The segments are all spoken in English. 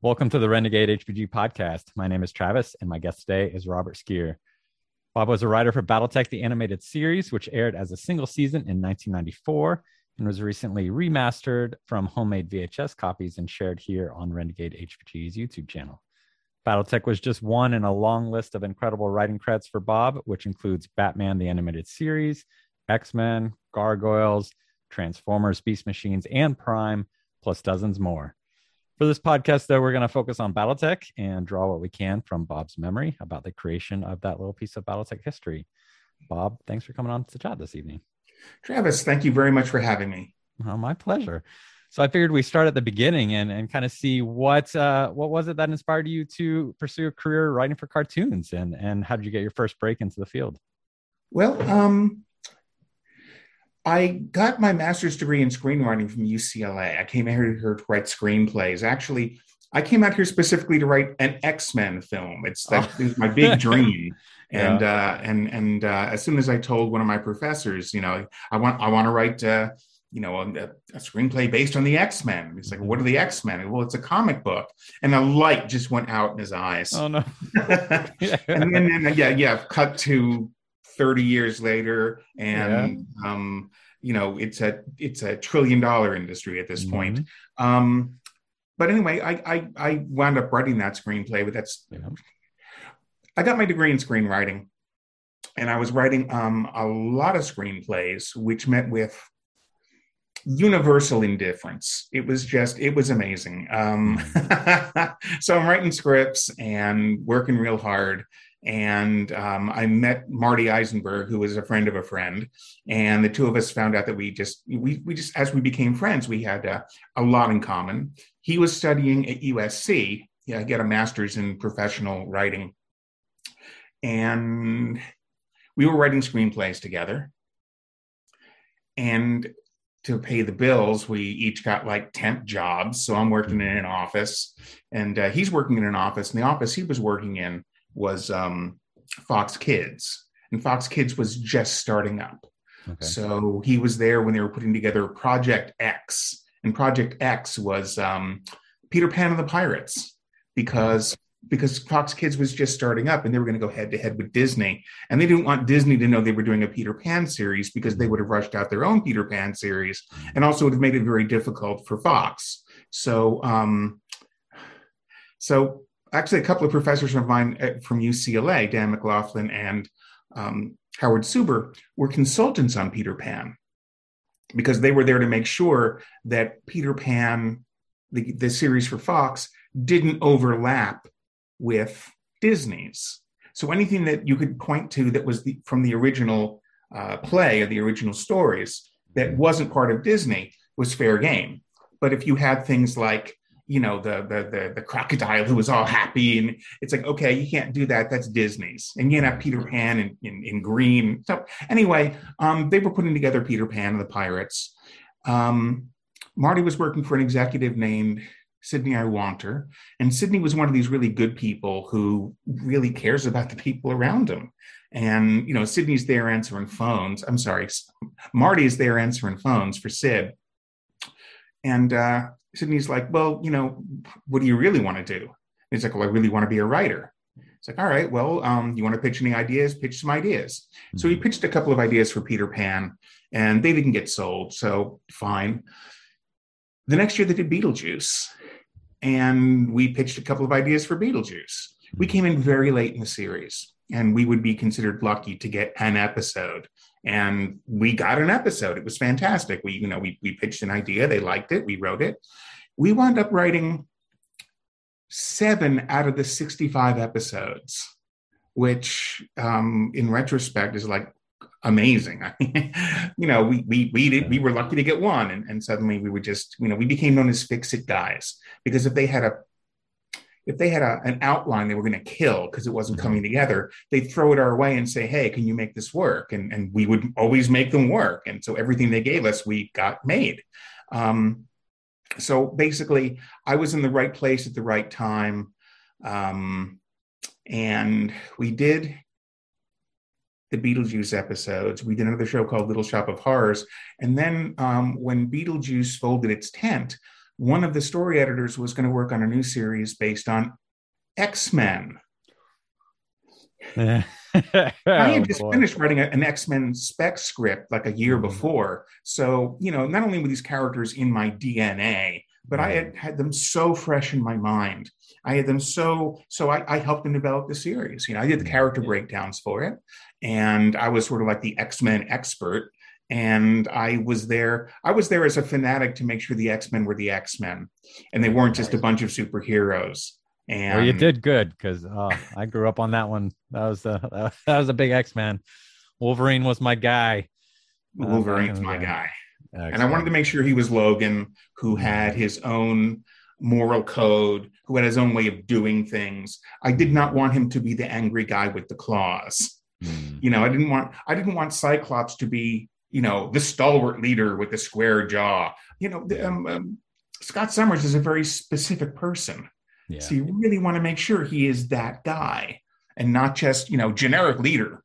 Welcome to the Renegade HPG podcast. My name is Travis, and my guest today is Robert Skier. Bob was a writer for Battletech, the animated series, which aired as a single season in 1994 and was recently remastered from homemade VHS copies and shared here on Renegade HPG's YouTube channel. Battletech was just one in a long list of incredible writing credits for Bob, which includes Batman, the animated series, X-Men, Gargoyles, Transformers, Beast Machines, and Prime, plus dozens more. For this podcast, though, we're going to focus on Battletech and draw what we can from Bob's memory about the creation of that little piece of Battletech history. Bob, thanks for coming on to chat this evening. Travis, thank you very much for having me. Oh, my pleasure. So I figured we start at the beginning and kind of see what was it that inspired you to pursue a career writing for cartoons, and how did you get your first break into the field? Well, I got my master's degree in screenwriting from UCLA. I came out here to write screenplays. Actually, I came out here specifically to write an X-Men film. It was my big dream. And as soon as I told one of my professors, I want to write a screenplay based on the X-Men. He's like, "What are the X-Men?" Well, it's a comic book, and a light just went out in his eyes. Oh no! And then cut to 30 years later, and it's a $1 trillion industry at this point. But anyway, I wound up writing that screenplay. But I got my degree in screenwriting, and I was writing a lot of screenplays, which met with universal indifference. It was amazing. So I'm writing scripts and working real hard. And I met Marty Eisenberg, who was a friend of a friend, and the two of us found out that we just as we became friends, we had a lot in common. He was studying at USC, get a master's in professional writing, and we were writing screenplays together. And to pay the bills, we each got like temp jobs. So I'm working in an office, and he's working in an office. And the office he was working in was Fox Kids, and Fox Kids was just starting up. Okay. So he was there when they were putting together Project X, and Project X was Peter Pan and the Pirates, because Fox Kids was just starting up, and they were going to go head to head with Disney, and they didn't want Disney to know they were doing a Peter Pan series, because they would have rushed out their own Peter Pan series, and also would have made it very difficult for Fox. So actually, a couple of professors of mine from UCLA, Dan McLaughlin and Howard Suber, were consultants on Peter Pan, because they were there to make sure that Peter Pan, the series for Fox, didn't overlap with Disney's. So anything that you could point to that was from the original play or the original stories that wasn't part of Disney was fair game. But if you had things like the crocodile who was all happy, and it's like, okay, you can't do that. That's Disney's. And you can't have Peter Pan in green. So anyway, they were putting together Peter Pan and the Pirates. Marty was working for an executive named Sidney Iwanter. And Sidney was one of these really good people who really cares about the people around him. And, Sidney's there answering phones. I'm sorry, Marty is there answering phones for Sid. And Sidney's like, "Well, what do you really want to do?" And he's like, "Well, I really want to be a writer." It's like, "All right, well, you want to pitch any ideas? Pitch some ideas." Mm-hmm. So he pitched a couple of ideas for Peter Pan, and they didn't get sold, so fine. The next year they did Beetlejuice, and we pitched a couple of ideas for Beetlejuice. We came in very late in the series, and we would be considered lucky to get an episode. And we got an episode. It was fantastic. We pitched an idea. They liked it. We wrote it. We wound up writing 7 out of the 65 episodes, which in retrospect is like amazing. We were lucky to get one, and suddenly we were just, we became known as fix-it guys, because if they had an outline they were going to kill because it wasn't coming together, they'd throw it our way and say, "Hey, can you make this work?" And we would always make them work. And so everything they gave us, we got made. So basically, I was in the right place at the right time. And we did the Beetlejuice episodes. We did another show called Little Shop of Horrors. And then when Beetlejuice folded its tent, one of the story editors was going to work on a new series based on X-Men. I had Oh just boy. finished writing an X-Men spec script like a year Mhm. before. So, not only were these characters in my DNA, but I Mhm. had them so fresh in my mind. I had them I helped them develop the series. I did the Mhm. character breakdowns for it. And I was sort of like the X-Men expert. And I was there as a fanatic to make sure the X-Men were the X-Men and they weren't just a bunch of superheroes. Well, you And did good because I grew up on that one. That was a big X-Man. Wolverine was my guy back in Wolverine's the my day. guy. And I wanted to Excellent. make sure he was Logan, who had Mhm. his own moral code, who had his own way of doing things. I did not Mhm. want him to be the angry guy with the claws. Mhm. I didn't want Cyclops to be, the stalwart leader with the square jaw. Scott Summers is a very specific person. So Yeah. you really want to make sure he is that guy and not just, generic leader.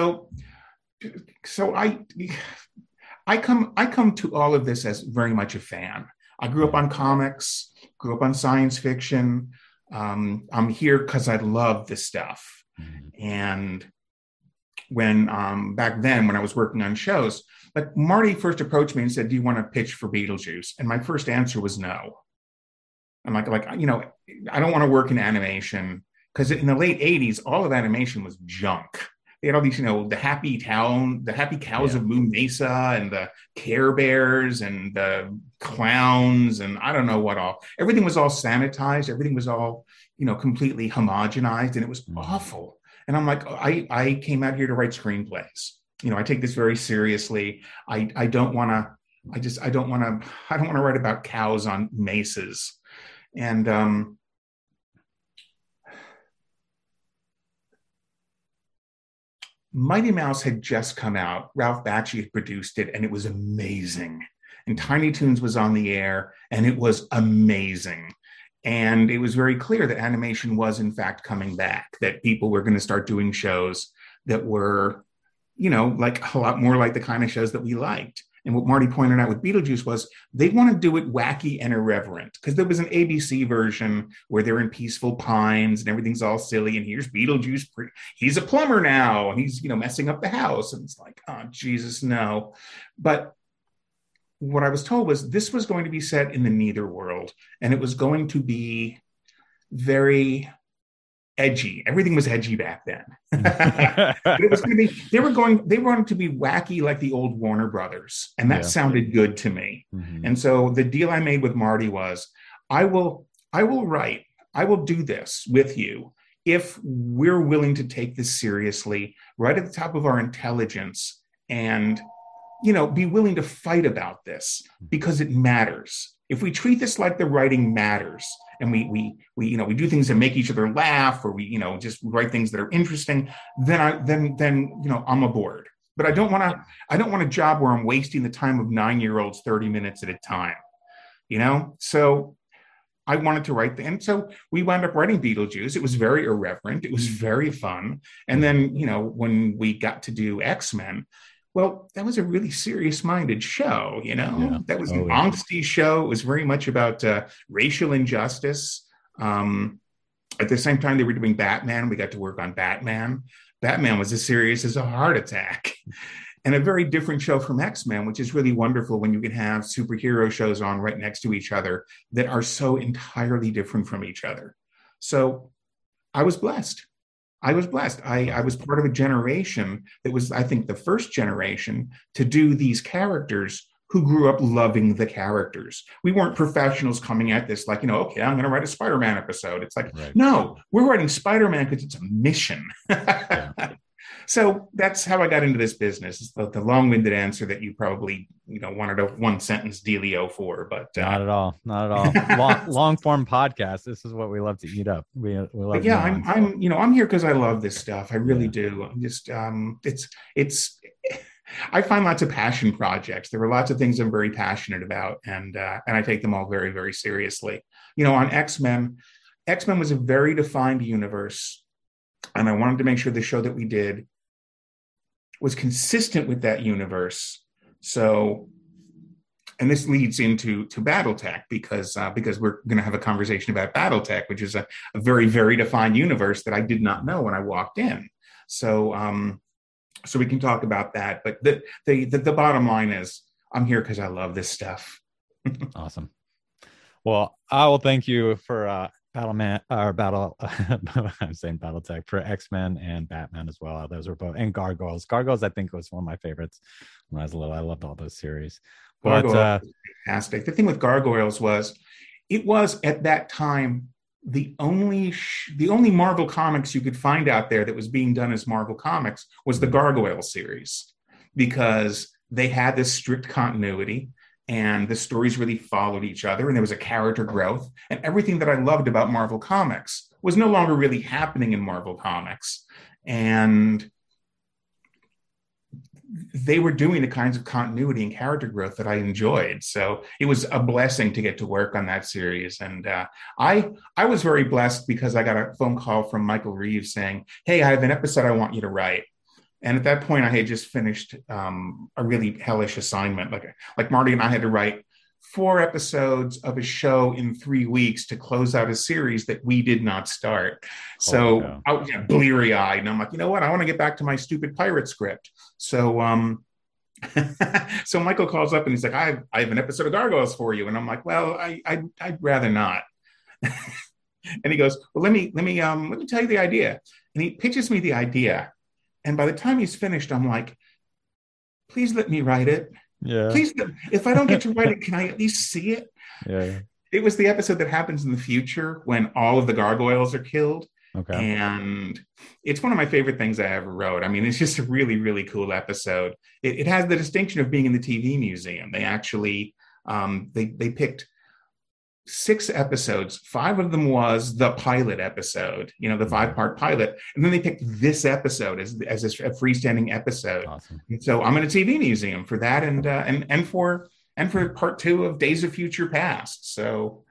So I come to all of this as very much a fan. I grew up Yeah. on comics, grew up on science fiction. I'm here because I love this stuff. Mhm. And when back then, when I was working on shows, like Marty first approached me and said, "Do you want to pitch for Beetlejuice?" And my first answer was no. I'm I don't want to work in animation because in the late '80s, all of animation was junk. They had all these, the Happy Cows Yeah. of Moon Mesa, and the Care Bears, and the clowns, and I don't know what all. Everything was all sanitized. Everything was all, completely homogenized, and it was Mhm. awful. And I'm like, I came out here to write screenplays. I take this very seriously. I don't want to. I don't want to. I don't want to write about cows on mesas. And Mighty Mouse had just come out. Ralph Bakshi had produced it, and it was amazing. And Mhm. Tiny Toons was on the air, and it was amazing. And it was very clear that animation was, in fact, coming back, that people were going to start doing shows that were, like a lot more like the kind of shows that we liked. And what Marty pointed out with Beetlejuice was they want to do it wacky and irreverent because there was an ABC version where they're in peaceful pines and everything's all silly. And here's Beetlejuice. He's a plumber now and he's, messing up the house. And it's like, oh, Jesus, no. But what I was told was this was going to be set in the Neither world and it was going to be very edgy. Everything was edgy back then. But it was going to be, they wanted to be wacky like the old Warner Brothers. And that Yeah. sounded good to me. Mhm. And so the deal I made with Marty was I will, I will do this with you if we're willing to take this seriously, right at the top of our intelligence, and be willing to fight about this because it matters. If we treat this like the writing matters, and we do things that make each other laugh, or we just write things that are interesting, then I'm aboard. But I Yeah. don't want a job where I'm wasting the time of 9-year-olds 30 minutes at a time. So I wanted to write, and so we wound up writing Beetlejuice. It was very irreverent. It was very fun. And Mhm. then, when we got to do X-Men, well, that was a really serious-minded show. Yeah. That was an Oh yeah. angsty show. It was very much about racial injustice. Um, at the same time, they were doing Batman. We got to work on Batman. Batman was as serious as a heart attack. And a very different show from X-Men, which is really wonderful when you can have superhero shows on right next to each other that are so entirely different from each other. So I was blessed. I was blessed. I was part of a generation that was, I think, the first generation to do these characters who grew up loving the characters. We weren't professionals coming at this like, okay, I'm going to write a Spider-Man episode. It's like, Right. no, we're writing Spider-Man because it's a mission. Yeah. So that's how I got into this business. It's the long-winded answer that you probably wanted a one-sentence dealio for, but Not at all. Not at all. Long form podcast. This is what we love to eat up. We but love yeah, nuance. I'm here because I love this stuff. I really Yeah. do. I'm just it's I find lots of passion projects. There are lots of things I'm very passionate about, and I take them all very, very seriously. On X Men was a very defined universe, and I wanted to make sure the show that we did was consistent with that universe. So and this leads into BattleTech because we're going to have a conversation about BattleTech, which is a very, very defined universe that I did not know when I walked in. So so we can talk about that. But the bottom line is I'm here because I love this stuff. Awesome. Well, I will thank you for I'm saying BattleTech, for X-Men and Batman as well. Those were both, and Gargoyles. Gargoyles, I think, was one of my favorites when I was little. I loved all those series. Gargoyles was fantastic. The thing with Gargoyles was, it was at that time the only Marvel comics you could find out there that was being done as Marvel Comics was the Gargoyles series, because they had this strict continuity and the stories really followed each other and there was a character growth, and everything that I loved about Marvel Comics was no longer really happening in Marvel Comics. And they were doing the kinds of continuity and character growth that I enjoyed. So it was a blessing to get to work on that series. And I was very blessed because I got a phone call from Michael Reeves saying, "Hey, I have an episode I want you to write." And at that point, I had just finished a really hellish assignment. Like Marty and I had to write 4 episodes of a show in 3 weeks to close out a series that we did not start. So I was bleary-eyed, and I'm like, you know what? I want to get back to my stupid pirate script. So so Michael calls up and he's like, I have an episode of Gargoyles for you. And I'm like, well, I'd rather not. And he goes, well, let me tell you the idea. And he pitches me the idea. And by the time he's finished, I'm like, please let me write it. Yeah. Please, if I don't get to write it, can I at least see it? Yeah. It was the episode that happens in the future when all of the gargoyles are killed. Okay. And it's one of my favorite things I ever wrote. I mean, it's just a really, really cool episode. It has the distinction of being in the TV museum. They actually, they picked 6 episodes. 5 of them was the pilot episode, the 5-part pilot. And then they picked this episode as a freestanding episode. Awesome. And so I'm in a TV museum for that and for part 2 of Days of Future Past. So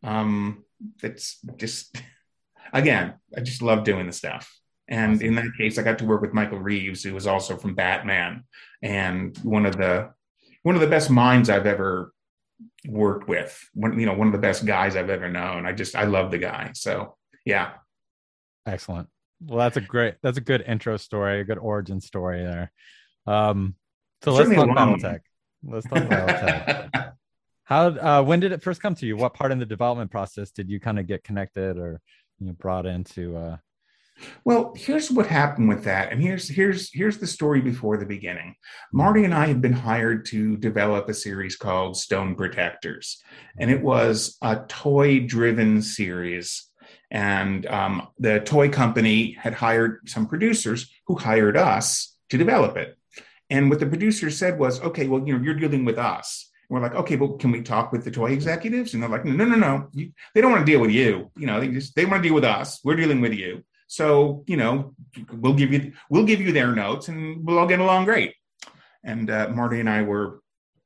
it's just, again, I just love doing the stuff. And awesome. In that case, I got to work with Michael Reeves, who was also from Batman, and one of the best minds I've ever worked with. One of the best guys I've ever known. I love the guy. So yeah. Excellent. Well, that's a good intro story, a good origin story there. So let's talk BattleTech. Let's talk BattleTech. How when did it first come to you? What part in the development process did you kind of get connected or brought into Well, here's what happened with that. And here's the story before the beginning. Marty and I had been hired to develop a series called Stone Protectors. And it was a toy-driven series. And the toy company had hired some producers who hired us to develop it. And what the producers said was, okay, well, you're dealing with us. And we're like, okay, well, can we talk with the toy executives? And they're like, no. They don't want to deal with you. They want to deal with us. We're dealing with you. So, we'll give you their notes and we'll all get along great. And Marty and I were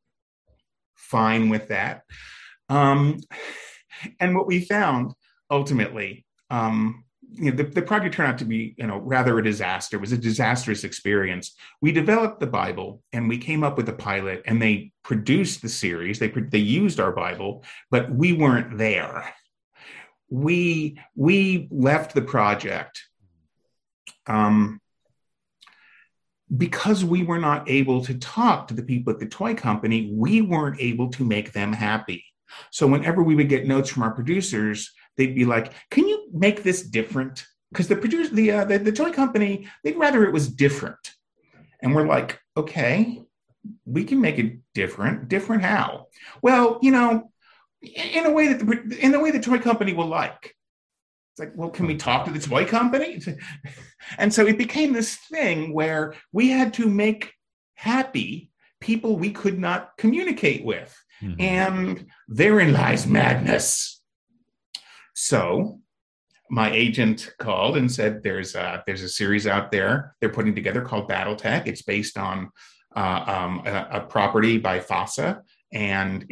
fine with that. And what we found ultimately, the project turned out to be, rather a disaster. It was a disastrous experience. We developed the Bible and we came up with a pilot, and they produced the series. They used our Bible, but we weren't there. We left the project because we were not able to talk to the people at the toy company. We weren't able to make them happy. So whenever we would get notes from our producers, they'd be like, "Can you make this different?" Because the toy company, they'd rather it was different. And we're like, "Okay, we can make it different. Different how?" Well, in a way the toy company will like. It's like, well, can we talk to the toy company? And so it became this thing where we had to make happy people we could not communicate with. Mm-hmm. And therein lies madness. So my agent called and said, there's a series out there they're putting together called BattleTech. It's based on a property by FASA. And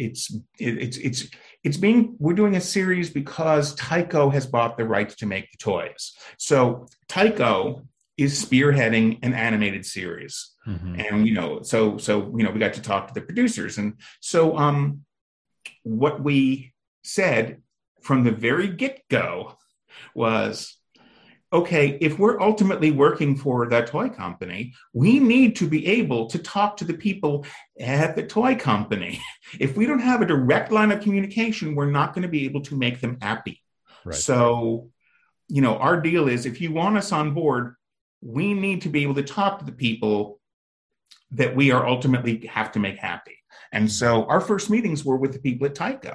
we're doing a series because Tyco has bought the rights to make the toys. So Tyco is spearheading an animated series. Mm-hmm. And, we got to talk to the producers. And so what we said from the very get-go was, okay, if we're ultimately working for that toy company, we need to be able to talk to the people at the toy company. If we don't have a direct line of communication, we're not going to be able to make them happy. Right. So, our deal is, if you want us on board, we need to be able to talk to the people that we are ultimately have to make happy. And so our first meetings were with the people at Tyco.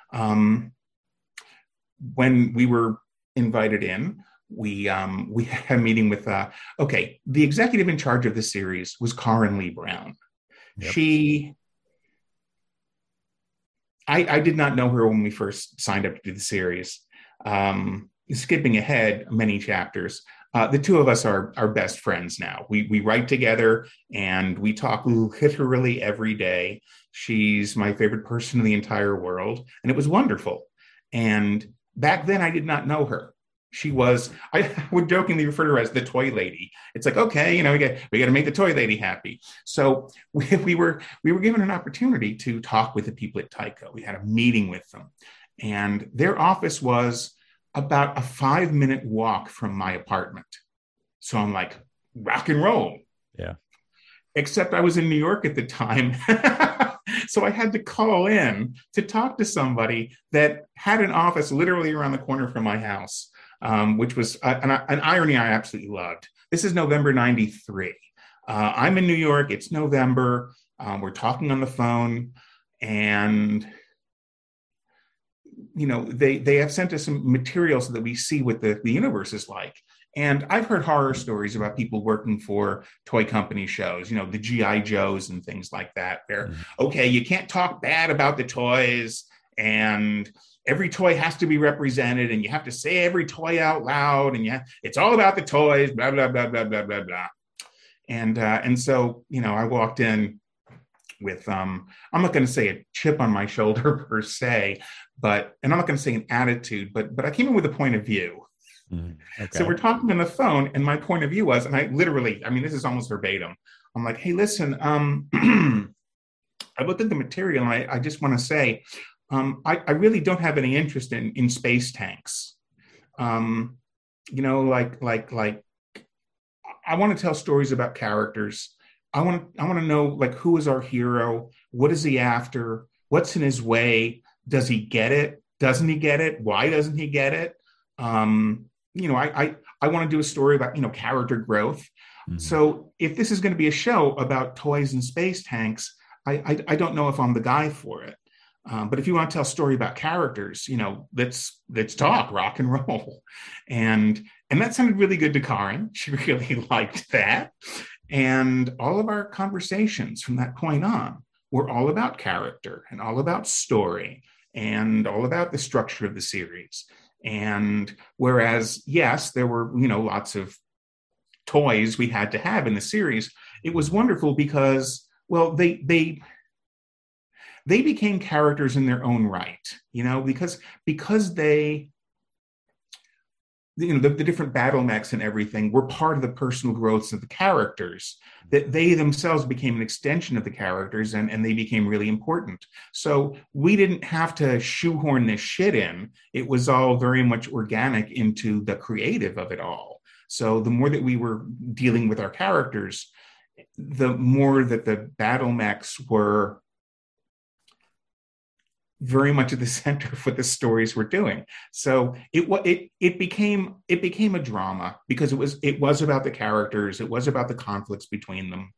When we were invited in, we had a meeting with, the executive in charge of the series was Karen Lee Brown. Yep. I did not know her when we first signed up to do the series. Skipping ahead many chapters, the two of us are best friends now. We write together and we talk literally every day. She's my favorite person in the entire world, and it was wonderful. And back then, I did not know her. She was, I would jokingly refer to her as the toy lady. It's like, okay, we got to make the toy lady happy. So we were given an opportunity to talk with the people at Tyco. We had a meeting with them, and their office was about a 5-minute walk from my apartment. So I'm like, rock and roll. Yeah. Except I was in New York at the time. So I had to call in to talk to somebody that had an office literally around the corner from my house, which was an irony I absolutely loved. This is November 93. I'm in New York. It's November. We're talking on the phone, and they have sent us some material so that we see what the universe is like. And I've heard horror stories about people working for toy company shows, the G.I. Joes and things like that, where, okay, you can't talk bad about the toys, and every toy has to be represented, and you have to say every toy out loud, and it's all about the toys, blah, blah, blah, blah, blah, blah, blah. And so, I walked in with, I'm not going to say a chip on my shoulder per se, and I'm not going to say an attitude, but I came in with a point of view. Okay. So we're talking on the phone, and my point of view was, and this is almost verbatim. I'm like, hey, listen, I looked at the material, and I just want to say, I really don't have any interest in space tanks. Like I want to tell stories about characters. I want to know, like, who is our hero? What is he after? What's in his way? Does he get it? Doesn't he get it? Why doesn't he get it? I want to do a story about, character growth. Mm-hmm. So if this is going to be a show about toys and space tanks, I don't know if I'm the guy for it. But if you want to tell a story about characters, let's talk rock and roll. And that sounded really good to Karen. She really liked that. And all of our conversations from that point on were all about character and all about story and all about the structure of the series. And whereas, yes, there were, lots of toys we had to have in the series, it was wonderful because, well, they became characters in their own right, because they, the different battle mechs and everything were part of the personal growths of the characters, that they themselves became an extension of the characters, and they became really important. So we didn't have to shoehorn this shit in. It was all very much organic into the creative of it all. So the more that we were dealing with our characters, the more that the battle mechs were very much at the center of what the stories were doing. So it became a drama because it was about the characters, it was about the conflicts between them,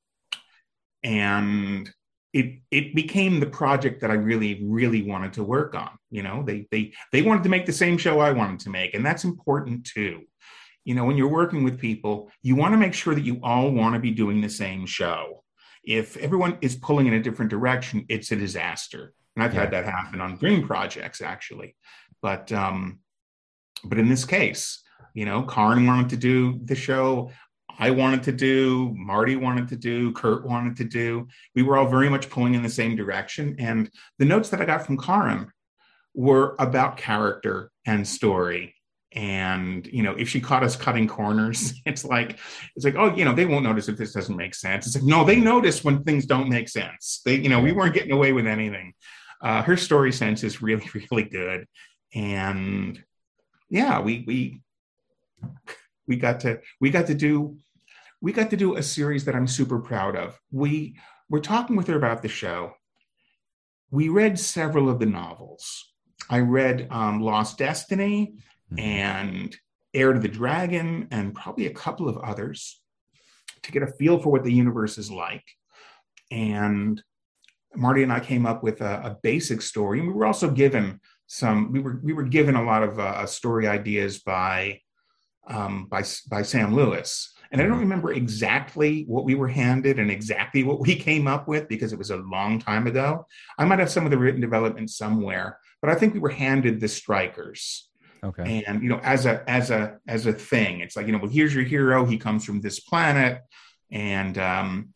and it became the project that I really, really wanted to work on. They wanted to make the same show I wanted to make, and that's important too. When you're working with people, you want to make sure that you all want to be doing the same show. If everyone is pulling in a different direction, it's a disaster. And I've had that happen on dream projects, actually. But in this case, Karen wanted to do the show. I wanted to do, Marty wanted to do, Kurt wanted to do. We were all very much pulling in the same direction. And the notes that I got from Karen were about character and story And, if she caught us cutting corners, it's like, oh, they won't notice if this doesn't make sense. It's like, no, they notice when things don't make sense. We weren't getting away with anything. Her story sense is really, really good. And yeah, we got to do a series that I'm super proud of. We're talking with her about the show. We read several of the novels. I read Lost Destiny and Heir to the Dragon and probably a couple of others to get a feel for what the universe is like. And Marty and I came up with a basic story, and we were also given we were given a lot of story ideas by Sam Lewis. And I don't remember exactly what we were handed and exactly what we came up with because it was a long time ago. I might have some of the written development somewhere, but I think we were handed the Strikers. Okay. And as a thing, it's like, well, here's your hero. He comes from this planet, and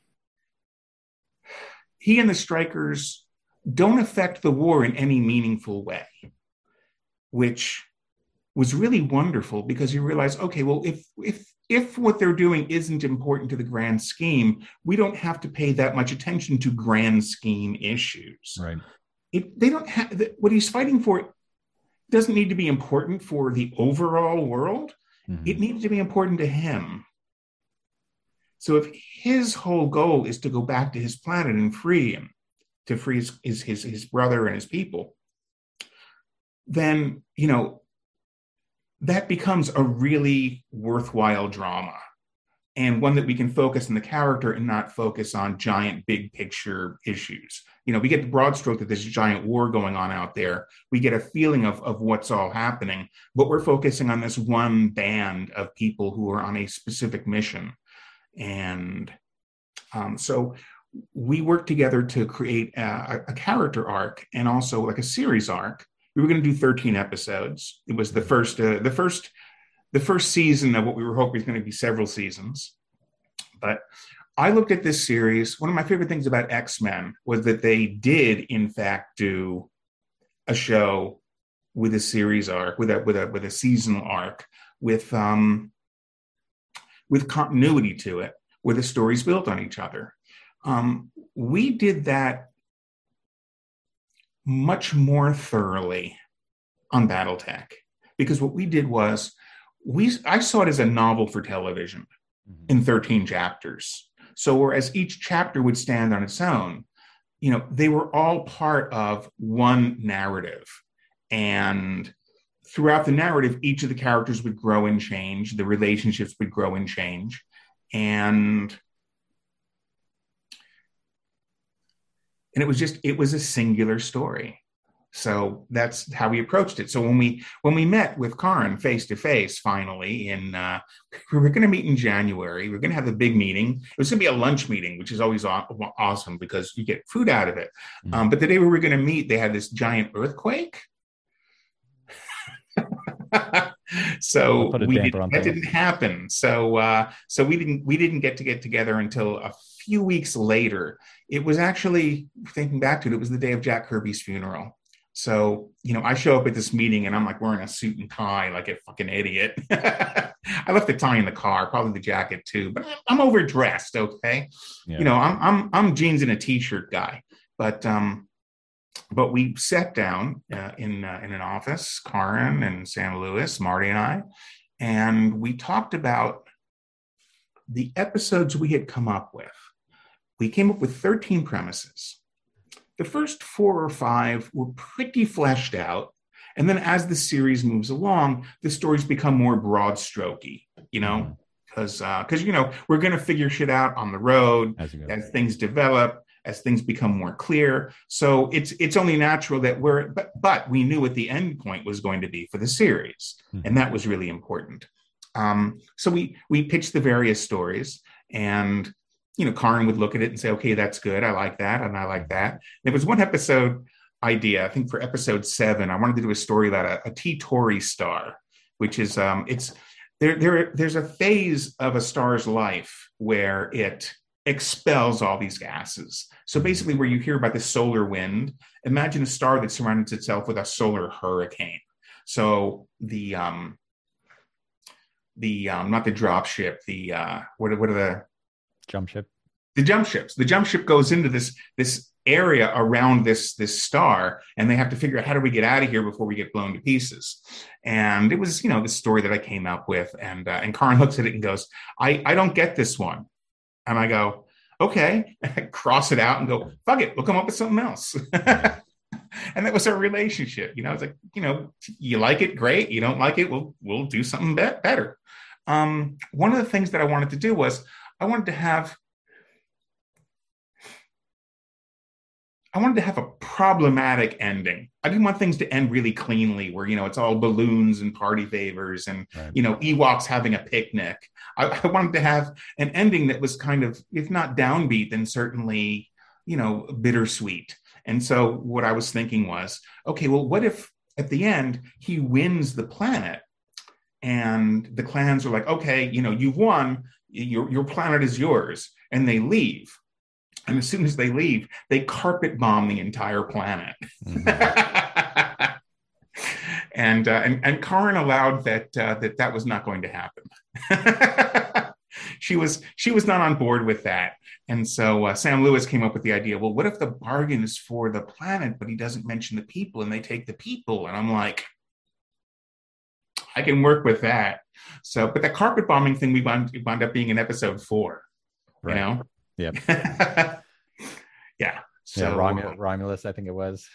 he and the Strikers don't affect the war in any meaningful way, which was really wonderful because you realize, okay, well, if what they're doing isn't important to the grand scheme, we don't have to pay that much attention to grand scheme issues. Right. They don't have what he's fighting for. Doesn't need to be important for the overall world. It needs to be important to him. So if his whole goal is to go back to his planet and free him, to free his brother and his people, then, that becomes a really worthwhile drama, and one that we can focus on the character and not focus on giant big picture issues. We get the broad stroke that there's a giant war going on out there. We get a feeling of what's all happening, but we're focusing on this one band of people who are on a specific mission. And so we worked together to create a character arc and also like a series arc. We were going to do 13 episodes. It was the first season of what we were hoping was going to be several seasons. But I looked at this series. One of my favorite things about X-Men was that they did, in fact, do a show with a series arc, with a seasonal arc, with continuity to it, where the stories built on each other. We did that much more thoroughly on BattleTech, because what we did was I saw it as a novel for television in 13 chapters. So whereas each chapter would stand on its own, they were all part of one narrative. And throughout the narrative, each of the characters would grow and change. The relationships would grow and change. And it was a singular story. So that's how we approached it. So when we met with Karin face to face, finally, we were going to meet in January. We were going to have the big meeting. It was going to be a lunch meeting, which is always awesome because you get food out of it. But the day we were going to meet, they had this giant earthquake. So that didn't happen. So we didn't get together until a few weeks later. It was actually, thinking back to it, it was the day of Jack Kirby's funeral. So, I show up at this meeting and I'm like wearing a suit and tie like a fucking idiot. I left the tie in the car, probably the jacket too, but I'm overdressed. Okay. Yeah. I'm jeans and a t-shirt guy, but we sat down in an office, Karin and Sam Lewis, Marty and I, and we talked about the episodes we had come up with. We came up with 13 premises. The first 4 or 5 were pretty fleshed out. And then as the series moves along, the stories become more broad strokey, because we're going to figure shit out on the road as things develop, as things become more clear. So it's only natural that but we knew what the end point was going to be for the series. And that was really important. So we pitched the various stories, and Karin would look at it and say, okay, that's good. I like that. And I like that. There was one episode idea, I think for episode 7, I wanted to do a story about a T-Tauri star, which is, there's a phase of a star's life where it expels all these gases. So basically where you hear about the solar wind, imagine a star that surrounds itself with a solar hurricane. So the not the drop ship, the what are the Jump ship. the jump ships. The jump ship goes into this area around this star, and they have to figure out how do we get out of here before we get blown to pieces. And it was, the story that I came up with, and Karin looks at it and goes, I don't get this one. And I go, okay, and I cross it out and go, fuck it, we'll come up with something else. And that was our relationship. It's like, you like it, great. You don't like it, we'll do something better. One of the things that I wanted to do was I wanted to have a problematic ending. I didn't want things to end really cleanly where, it's all balloons and party favors and, Right. Ewoks having a picnic. I wanted to have an ending that was kind of, if not downbeat, then certainly, bittersweet. And so what I was thinking was, okay, well, what if at the end he wins the planet and the clans are like, okay, you've won, your planet is yours, and they leave. And as soon as they leave, they carpet bomb the entire planet. Mm-hmm. and Karin allowed that was not going to happen. She was not on board with that. And so Sam Lewis came up with the idea, well, what if the bargain is for the planet, but he doesn't mention the people and they take the people? And I'm like, I can work with that. So, but the carpet bombing thing, we wound up being in episode 4, Right. Yep. Yeah. So yeah, Romulus, I think it was.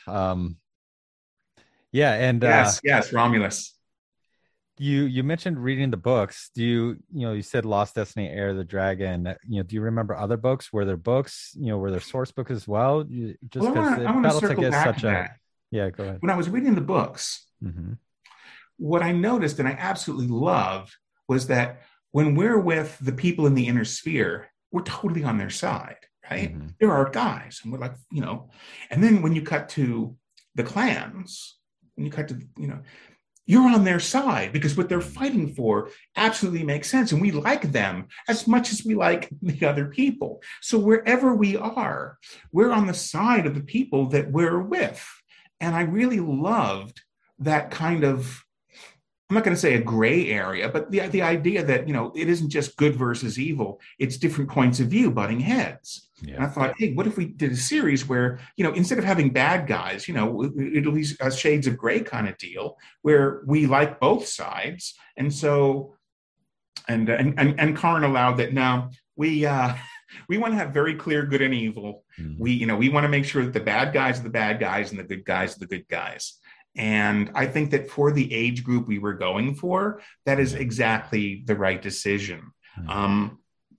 Yeah, and yes, Romulus. You mentioned reading the books. Do you said Lost Destiny, Heir of the Dragon. Do you remember other books? Were there books? Were there source books as well? Just because BattleTech is such a yeah. Go ahead. When I was reading the books, mm-hmm. what I noticed and I absolutely loved was that when we're with the people in the inner sphere, we're totally on their side, right? Mm-hmm. They're our guys, and we're like, and then when you cut to the clans, when you cut to, you're on their side because what they're fighting for absolutely makes sense. And we like them as much as we like the other people. So wherever we are, we're on the side of the people that we're with. And I really loved that kind of, I'm not going to say a gray area, but the idea that, it isn't just good versus evil. It's different points of view butting heads. Yeah. And I thought, hey, what if we did a series where, instead of having bad guys, it'll be a shades of gray kind of deal where we like both sides. And so, and Karin allowed that. Now we want to have very clear good and evil. Mm-hmm. We want to make sure that the bad guys are the bad guys and the good guys are the good guys. And I think that for the age group we were going for, that is exactly the right decision. Mm-hmm.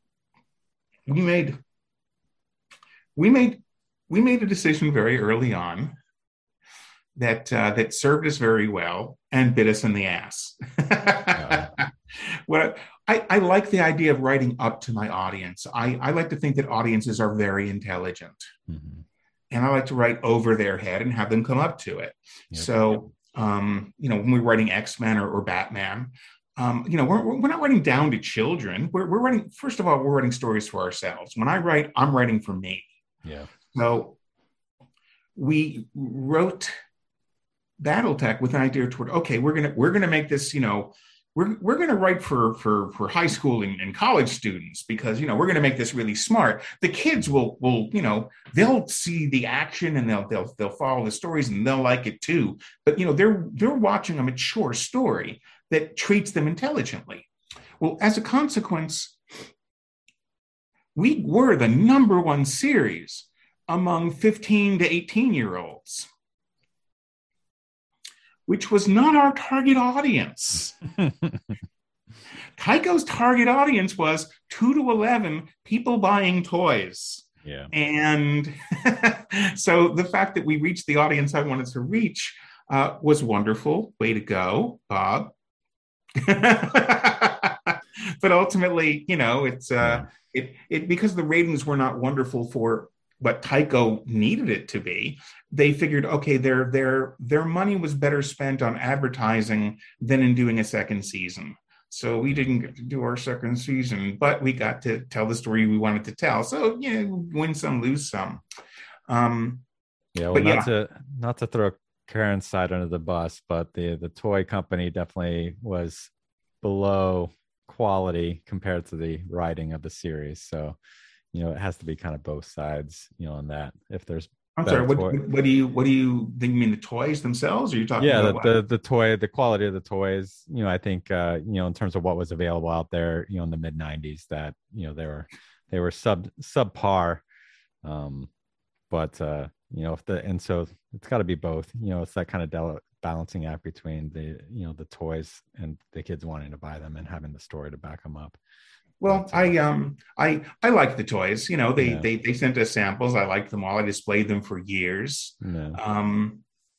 We made a decision very early on that served us very well and bit us in the ass. What I like the idea of writing up to my audience. I like to think that audiences are very intelligent. Mm-hmm. And I like to write over their head and have them come up to it. Yep. So, when we're writing X-Men or Batman, we're not writing down to children. We're writing, first of all, we're writing stories for ourselves. When I write, I'm writing for me. Yeah. So we wrote BattleTech with an idea toward, okay, we're gonna make this, we're going to write for high school and college students because, we're going to make this really smart. The kids will they'll see the action and they'll follow the stories and they'll like it too. But, they're watching a mature story that treats them intelligently. Well, as a consequence, we were the number one series among 15 to 18-year-olds. Which was not our target audience. Tycho's target audience was 2 to 11 people buying toys. Yeah. And so the fact that we reached the audience I wanted to reach was wonderful. Way to go, Bob. But ultimately, it's it because the ratings were not wonderful for what Tycho needed it to be, they figured, okay, their money was better spent on advertising than in doing a second season. So we didn't get to do our second season, but we got to tell the story we wanted to tell. So win some, lose some. Not to throw Karen's side under the bus, but the toy company definitely was below quality compared to the writing of the series. So, it has to be kind of both sides, on that. If there's I'm better sorry. toy, What do you think? You mean the toys themselves? Or are you talking yeah, about what? the toy, the quality of the toys, I think, in terms of what was available out there, in the mid '90s, that they were subpar. Um, but if so it's got to be both. It's that kind of balancing act between the toys and the kids wanting to buy them and having the story to back them up. Well, But I like the toys. They yeah, they sent us samples. I liked them all. I displayed them for years. yeah, Um,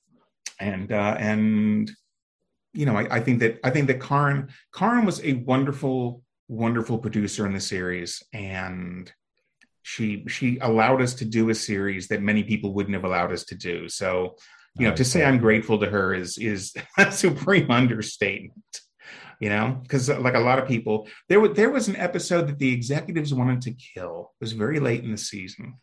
and I think that Karen was a wonderful producer in the series, and she allowed us to do a series that many people wouldn't have allowed us to do. So, to say I'm grateful to her is a supreme understatement. Because like a lot of people, there was an episode that the executives wanted to kill. It was very late in the season,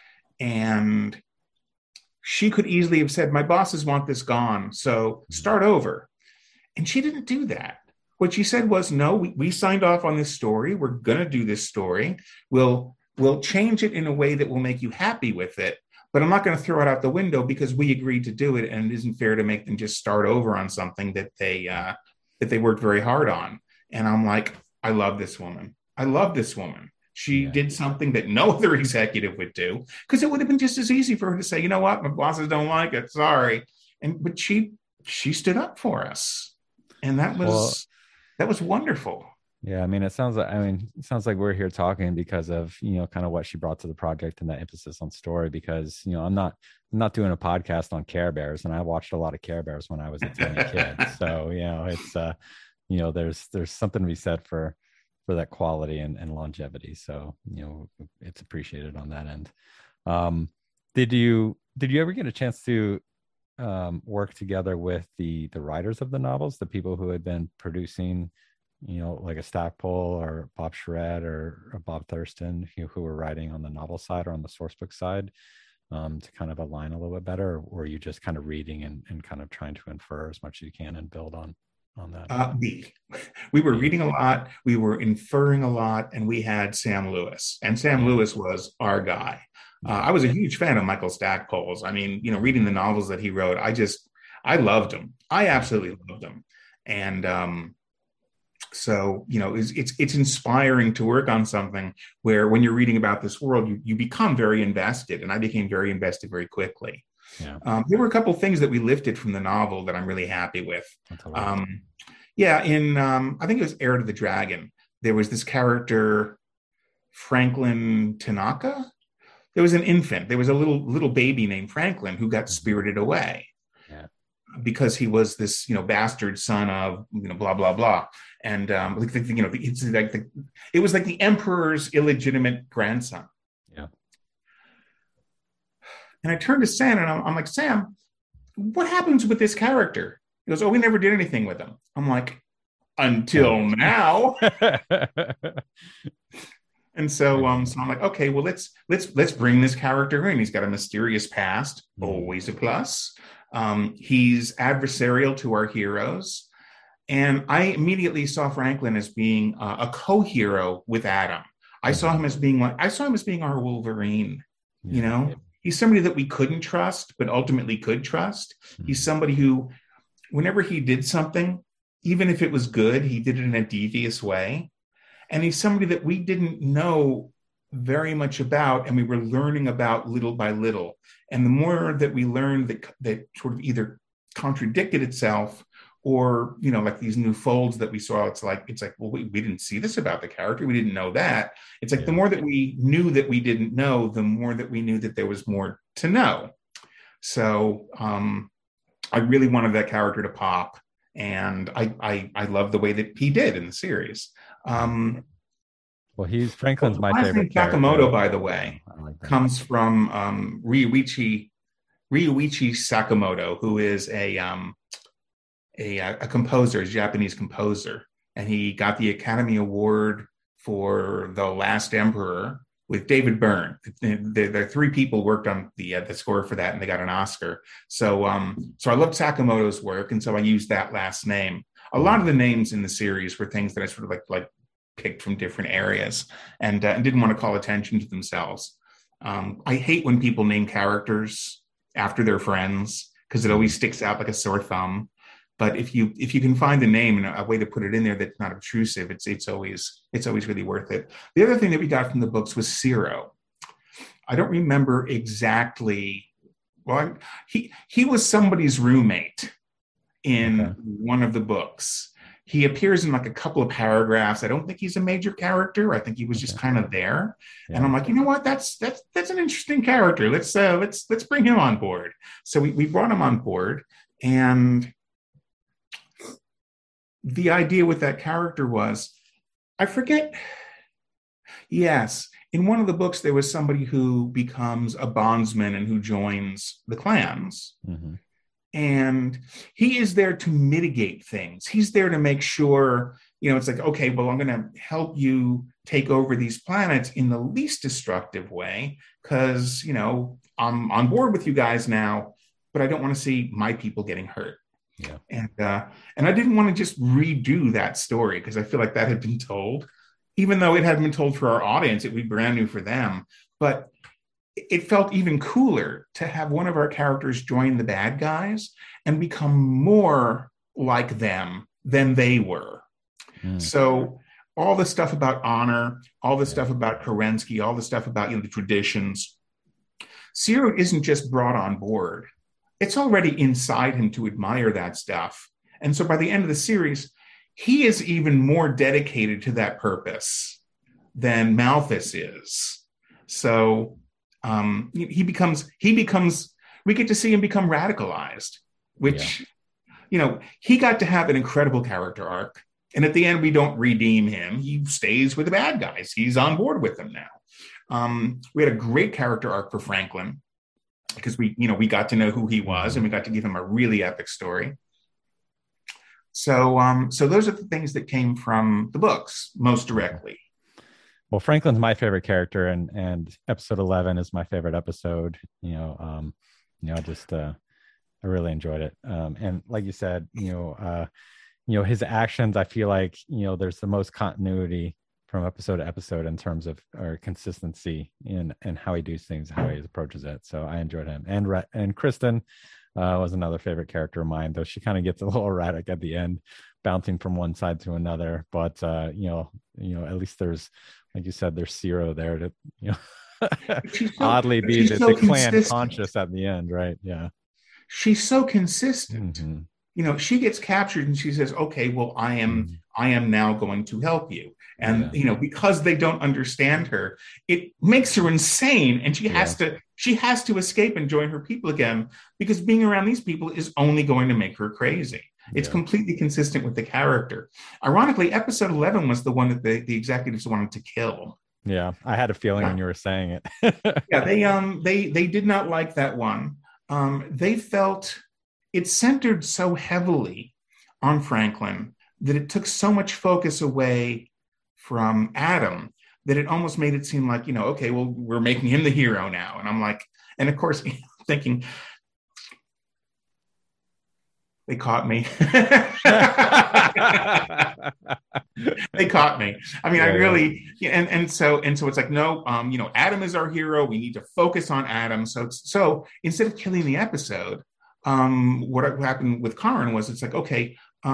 and she could easily have said, "My bosses want this gone, so start over." And she didn't do that. What she said was, "No, we signed off on this story. We're going to do this story. We'll change it in a way that will make you happy with it. But I'm not going to throw it out the window because we agreed to do it, and it isn't fair to make them just start over on something that they worked very hard on." And I'm like, I love this woman. I love this woman. She yeah. did something that no other executive would do, because it would have been just as easy for her to say, "You know what, my bosses don't like it. Sorry." But she stood up for us, and that Well, was wonderful. yeah. It sounds like we're here talking because of kind of what she brought to the project and that emphasis on story. Because I'm not doing a podcast on Care Bears, and I watched a lot of Care Bears when I was a tiny kid. So it's there's something to be said for that quality and longevity. So it's appreciated on that end. Um, did you ever get a chance to work together with the writers of the novels, the people who had been producing, like a Stackpole or Bob Charette or Bob Thurston, who were writing on the novel side or on the source book side, to kind of align a little bit better? Or were you just kind of reading and kind of trying to infer as much as you can and build on that? We were reading a lot, we were inferring a lot, and we had Sam Lewis, and Sam Yeah, Lewis was our guy. yeah, I was a huge fan of Michael Stackpole's. Reading the novels that he wrote, I loved him. I yeah, absolutely loved him. And so it's inspiring to work on something where when you're reading about this world, you become very invested, and I became very invested very quickly. yeah. There were a couple of things that we lifted from the novel that I'm really happy with. That's hilarious. Um, yeah, in I think it was Heir to the Dragon, there was this character, Franklin Tanaka. There was an infant. There was a little baby named Franklin who got Mhm. spirited away Yeah, because he was this bastard son of blah blah blah. And it was like the emperor's illegitimate grandson. yeah. And I turned to Sam and I'm like, "Sam, what happens with this character?" He goes, "Oh, we never did anything with him." I'm like, "Until Right. now." And so I'm like, "Okay, well, let's bring this character in. He's got a mysterious past, Mhm. always a plus. He's adversarial to our heroes, and I immediately saw Franklin as being a co-hero with Adam. Mhm. I saw him as being our Wolverine. You Yeah. know, he's somebody that we couldn't trust, but ultimately could trust. He's Mhm. somebody who, whenever he did something, even if it was good, he did it in a devious way. And he's somebody that we didn't know very much about, and we were learning about little by little. And the more that we learned that sort of either contradicted itself, or like these new folds that we saw, it's like, well, we didn't see this about the character, we didn't know that. It's like the Yeah. more that we knew that we didn't know, the more that we knew that there was more to know. So I really wanted that character to pop, and I love the way that he did in the series. Yeah. Um, Well, Franklin's the my last name favorite Sakamoto, character. by the Yeah, way, I like that. comes from Ryuichi Sakamoto, who is a composer, a Japanese composer, and he got the Academy Award for The Last Emperor, with David Byrne. The three people worked on the score for that, and they got an Oscar. So so I loved Sakamoto's work, and so I used that last name. A lot of the names in the series were things that I sort of like picked from different areas, and didn't want to call attention to themselves. I hate when people name characters after their friends because it always sticks out like a sore thumb. But if you can find the name and a way to put it in there that's not obtrusive, it's always really worth it. The other thing that we got from the books was Ciro. I don't remember exactly. Well, he was somebody's roommate in one of the books. He appears in like a couple of paragraphs. I don't think he's a major character. I think he was just kind of there. Yeah. And I'm like, you know what? That's an interesting character. Let's bring him on board. So we brought him on board, and the idea with that character was, I forget. Yes, in one of the books there was somebody who becomes a bondsman and who joins the clans. Mm-hmm. And he is there to mitigate things. He's there to make sure, it's like, okay, well, I'm going to help you take over these planets in the least destructive way because, I'm on board with you guys now, but I don't want to see my people getting hurt. Yeah. And I didn't want to just redo that story because I feel like that had been told, even though it hadn't been told for our audience, it would be brand new for them. But it felt even cooler to have one of our characters join the bad guys and become more like them than they were. So all the stuff about honor, all the stuff about Kerensky, all the stuff about the traditions, Ciro isn't just brought on board. It's already inside him to admire that stuff. And so by the end of the series, he is even more dedicated to that purpose than Malthus is. So he becomes, we get to see him become radicalized, which, he got to have an incredible character arc. And at the end, we don't redeem him. He stays with the bad guys. He's on board with them now. We had a great character arc for Franklin because we got to know who he was and we got to give him a really epic story. So those are the things that came from the books most directly. Well, Franklin's my favorite character, and episode 11 is my favorite episode. I really enjoyed it. And like you said, his actions, I feel like, there's the most continuity from episode to episode in terms of or consistency in how he does things, how he approaches it. So I enjoyed him. And Kristen was another favorite character of mine, though she kind of gets a little erratic at the end, bouncing from one side to another. But at least there's, like you said, there's Ciro there to oddly be the clan conscious at the end, right? Yeah. She's so consistent. Mm-hmm. She gets captured and she says, okay, well, I am now going to help you. And, because they don't understand her, it makes her insane. And she has to escape and join her people again, because being around these people is only going to make her crazy. It's completely consistent with the character. Ironically, episode 11 was the one that the executives wanted to kill. Yeah, I had a feeling when you were saying it. Yeah, they did not like that one. They felt it centered so heavily on Franklin that it took so much focus away from Adam that it almost made it seem like, okay, well, we're making him the hero now. And I'm like, and of course, thinking, they caught me. They caught me. I mean, I really, and so it's like, no, Adam is our hero. We need to focus on Adam. So instead of killing the episode, what happened with Karen was it's like, okay,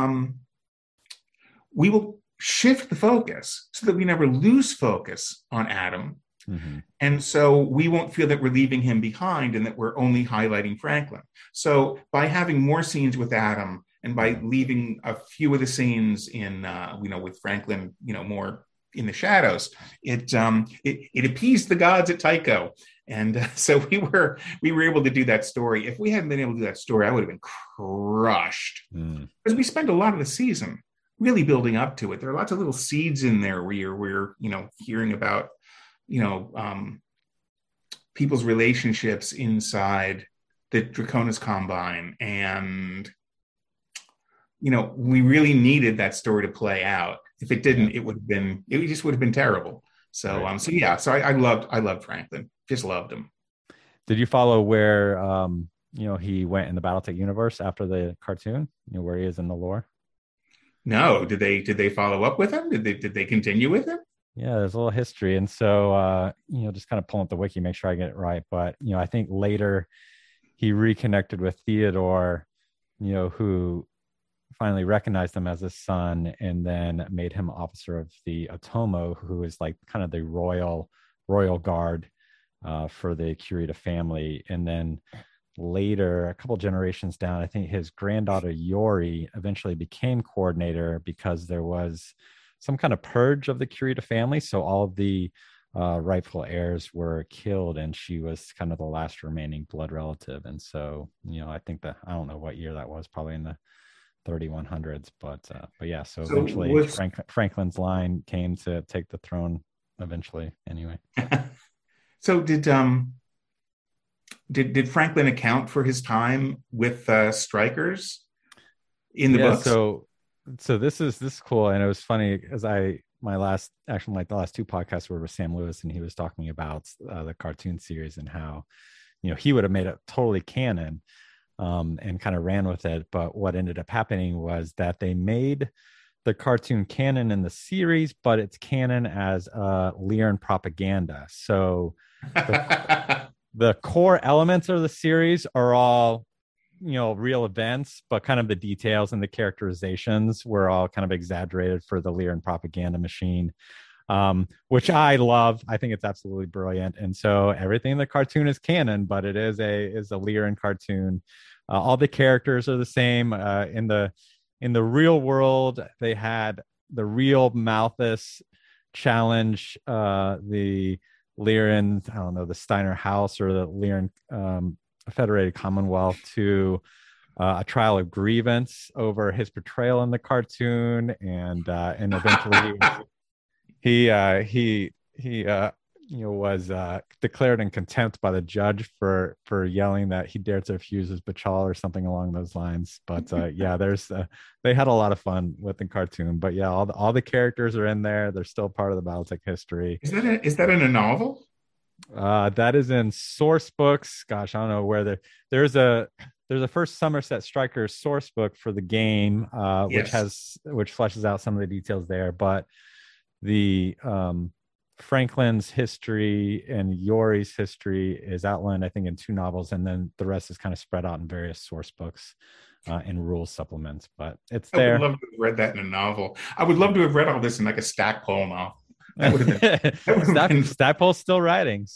we will shift the focus so that we never lose focus on Adam. Mm-hmm. And so we won't feel that we're leaving him behind and that we're only highlighting Franklin. So by having more scenes with Adam and by leaving a few of the scenes in, with Franklin, more in the shadows, it appeased the gods at Tycho. And so we were able to do that story. If we hadn't been able to do that story, I would have been crushed because we spent a lot of the season really building up to it. There are lots of little seeds in there where we're hearing about, people's relationships inside the Draconis Combine. And, we really needed that story to play out. If it didn't, it just would have been terrible. So Right. so I loved Franklin. Just loved him. Did you follow where he went in the BattleTech universe after the cartoon? Where he is in the lore? No, did they follow up with him? Did they continue with him? Yeah, there's a little history. And so just kind of pulling up the wiki, make sure I get it right. But I think later he reconnected with Theodore, who finally recognized him as his son and then made him officer of the Otomo, who is like kind of the royal guard for the Kurita family. And then later, a couple generations down, I think his granddaughter Yori eventually became coordinator because there was some kind of purge of the Kurita family. So all of the rightful heirs were killed, and she was kind of the last remaining blood relative. And so, I think that I don't know what year that was, probably in the 3100s, but yeah. So eventually, Franklin's line came to take the throne. Eventually, anyway. So did Franklin account for his time with strikers in the books? So this is cool, and it was funny as the last two podcasts were with Sam Lewis, and he was talking about the cartoon series and how he would have made it totally canon and kind of ran with it. But what ended up happening was that they made the cartoon canon in the series, but it's canon as Lyran propaganda. So the core elements of the series are all real events, but kind of the details and the characterizations were all kind of exaggerated for the Lyran propaganda machine, which I love. I think it's absolutely brilliant. And so everything in the cartoon is canon, but it is a Lyran cartoon. All the characters are the same. In the real world, they had the real Malthus challenge the Lyran, I don't know, the Steiner House or the Lyran Federated Commonwealth to a trial of grievance over his portrayal in the cartoon, and eventually he was declared in contempt by the judge for yelling that he dared to refuse his bachal or something along those lines. But yeah, they had a lot of fun with the cartoon. But yeah, all the characters are in there. They're still part of the BattleTech history. Is that in a novel? That is in source books. Gosh, I don't know where there's a first Somerset Strikers source book for the game, Yes. which fleshes out some of the details there. But the Franklin's history and Yori's history is outlined, I think, in 2 novels, and then the rest is kind of spread out in various source books and rules supplements. But it's there. I would love to have read that in a novel. I would love to have read all this in like a Stackpole novel. That would have been Stackpole's still writing,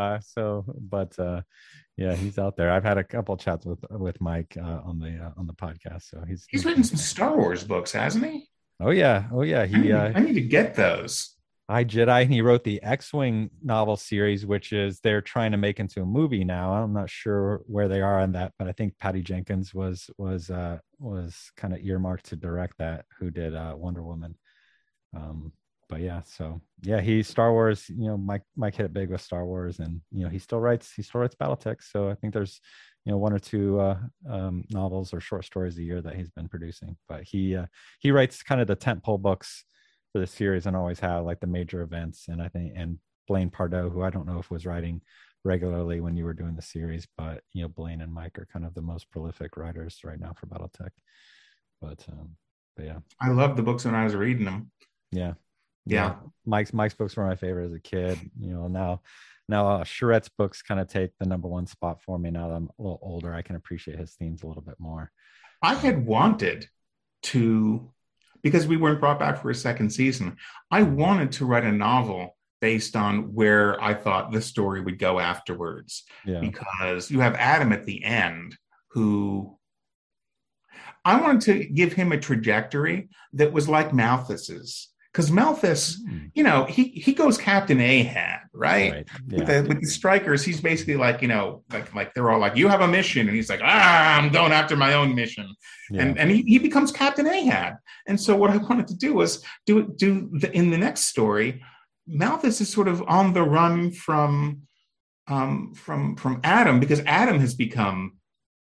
but yeah, he's out there. I've had a couple chats with Mike on the podcast, so he's written some Star Wars books, hasn't he? Oh yeah. I need to get those. I Jedi, and he wrote the X-Wing novel series, which is they're trying to make into a movie now. I'm not sure where they are on that, but I think Patty Jenkins was kind of earmarked to direct that, who did Wonder Woman. But yeah, so yeah, he's Star Wars. Mike hit it big with Star Wars, and he still writes BattleTech. So I think there's 1 or 2 novels or short stories a year that he's been producing. But he writes kind of the tentpole books for the series and always have, like, the major events. And I think Blaine Pardoe, who I don't know if was writing regularly when you were doing the series, but Blaine and Mike are kind of the most prolific writers right now for BattleTech. But yeah, I loved the books when I was reading them. Yeah. Mike's books were my favorite as a kid. Now Charette's books kind of take the number 1 spot for me. Now that I'm a little older, I can appreciate his themes a little bit more. I had wanted to, because we weren't brought back for a second season, I wanted to write a novel based on where I thought the story would go afterwards. Yeah. Because you have Adam at the end, who I wanted to give him a trajectory that was like Malthus's. Because Malthus, he goes Captain Ahab, right? Yeah. With the strikers, he's basically like they're all like, you have a mission. And he's like, I'm going after my own mission. Yeah. And he becomes Captain Ahab. And so what I wanted to do was in the next story, Malthus is sort of on the run from Adam, because Adam has become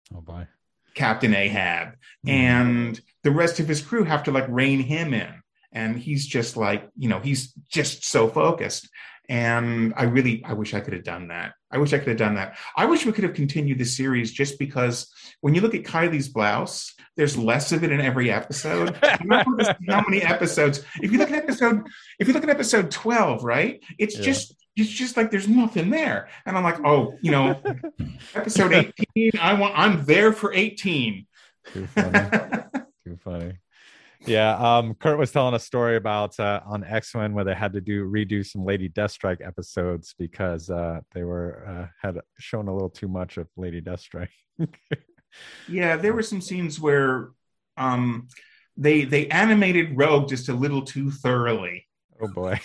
Captain Ahab. And the rest of his crew have to like rein him in. and he's just like, he's just so focused. And I wish I could have done that. I wish we could have continued the series, just because when you look at Kylie's blouse, there's less of it in every episode. How many episodes? If you look at episode 12, right? It's just like there's nothing there. And I'm like, episode 18, I'm there for 18. Too funny. Yeah, Kurt was telling a story about on X-Men where they had to redo some Lady Deathstrike episodes because they had shown a little too much of Lady Deathstrike. Yeah, there were some scenes where they animated Rogue just a little too thoroughly. Oh boy.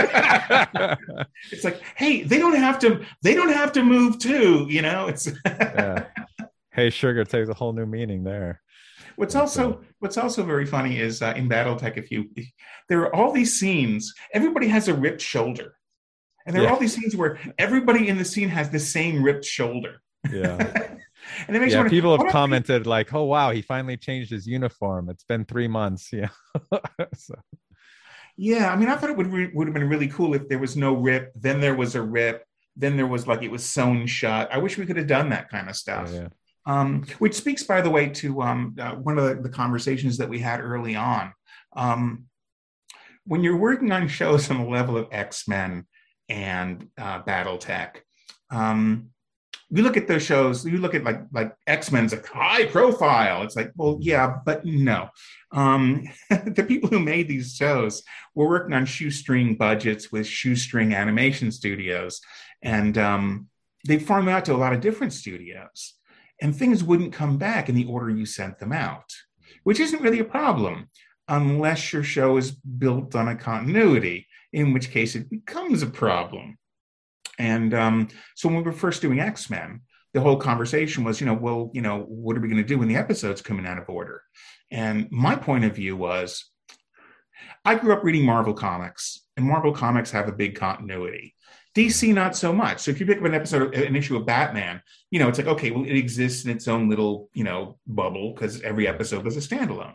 It's like, hey, they don't have to move too, it's yeah. Hey, sugar takes a whole new meaning there. What's also very funny is in BattleTech, there are all these scenes, everybody has a ripped shoulder. And there are all these scenes where everybody in the scene has the same ripped shoulder. Yeah. And it makes you wonder, people have commented like, oh wow, he finally changed his uniform. It's been 3 months. Yeah. Yeah, I mean, I thought it would have been really cool if there was no rip, then there was a rip, then there was like it was sewn shut. I wish we could have done that kind of stuff. Yeah. Which speaks, by the way, to one of the conversations that we had early on. When you're working on shows on the level of X-Men and BattleTech, we look at those shows, you look at like X-Men's like high profile. It's like, well, yeah, but no. The people who made these shows were working on shoestring budgets with shoestring animation studios. And they farmed out to a lot of different studios. And things wouldn't come back in the order you sent them out, which isn't really a problem unless your show is built on a continuity, in which case it becomes a problem. And so when we were first doing X-Men, the whole conversation was, what are we going to do when the episode's coming out of order? And my point of view was, I grew up reading Marvel comics, and Marvel comics have a big continuity. DC, not so much. So if you pick up an issue of Batman, it's like, okay, well, it exists in its own little, bubble because every episode was a standalone.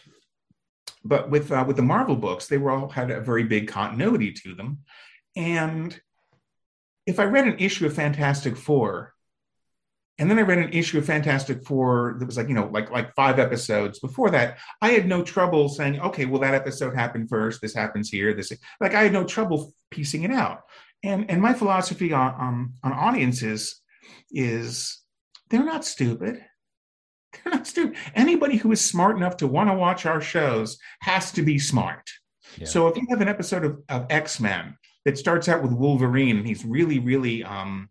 But with the Marvel books, they were all had a very big continuity to them. And if I read an issue of Fantastic Four, and then I read an issue of Fantastic Four that was like 5 episodes before that, I had no trouble saying, okay, well, that episode happened first, this happens here, I had no trouble piecing it out. And my philosophy on audiences is they're not stupid. They're not stupid. Anybody who is smart enough to want to watch our shows has to be smart. Yeah. So if you have an episode of X-Men that starts out with Wolverine, and he's really, really,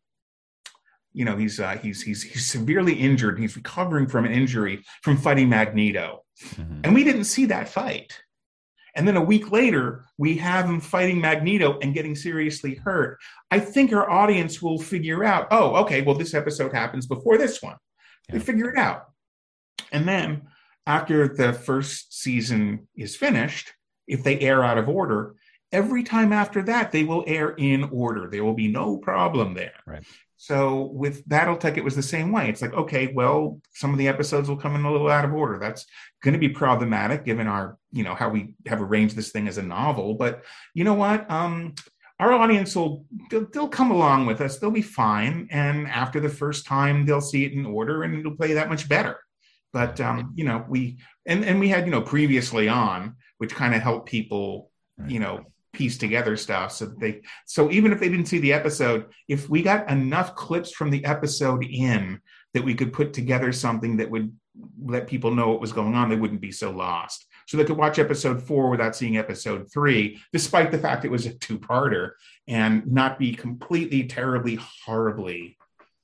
he's severely injured, and he's recovering from an injury from fighting Magneto. Mm-hmm. And we didn't see that fight. And then a week later, we have him fighting Magneto and getting seriously hurt. I think our audience will figure out, oh, okay, well, this episode happens before this one. Yeah. They figure it out. And then after the first season is finished, if they air out of order, every time after that, they will air in order. There will be no problem there. Right. So with BattleTech, it was the same way. It's like, okay, well, some of the episodes will come in a little out of order. That's going to be problematic given our, how we have arranged this thing as a novel. But you know what? Our audience they'll come along with us. They'll be fine. And after the first time, they'll see it in order and it'll play that much better. But, we had, previously on, which kind of helped people, piece together stuff. So even if they didn't see the episode, if we got enough clips from the episode in that we could put together something that would let people know what was going on, they wouldn't be so lost. So they could watch episode 4 without seeing episode 3, despite the fact it was a 2-parter, and not be completely, terribly, horribly.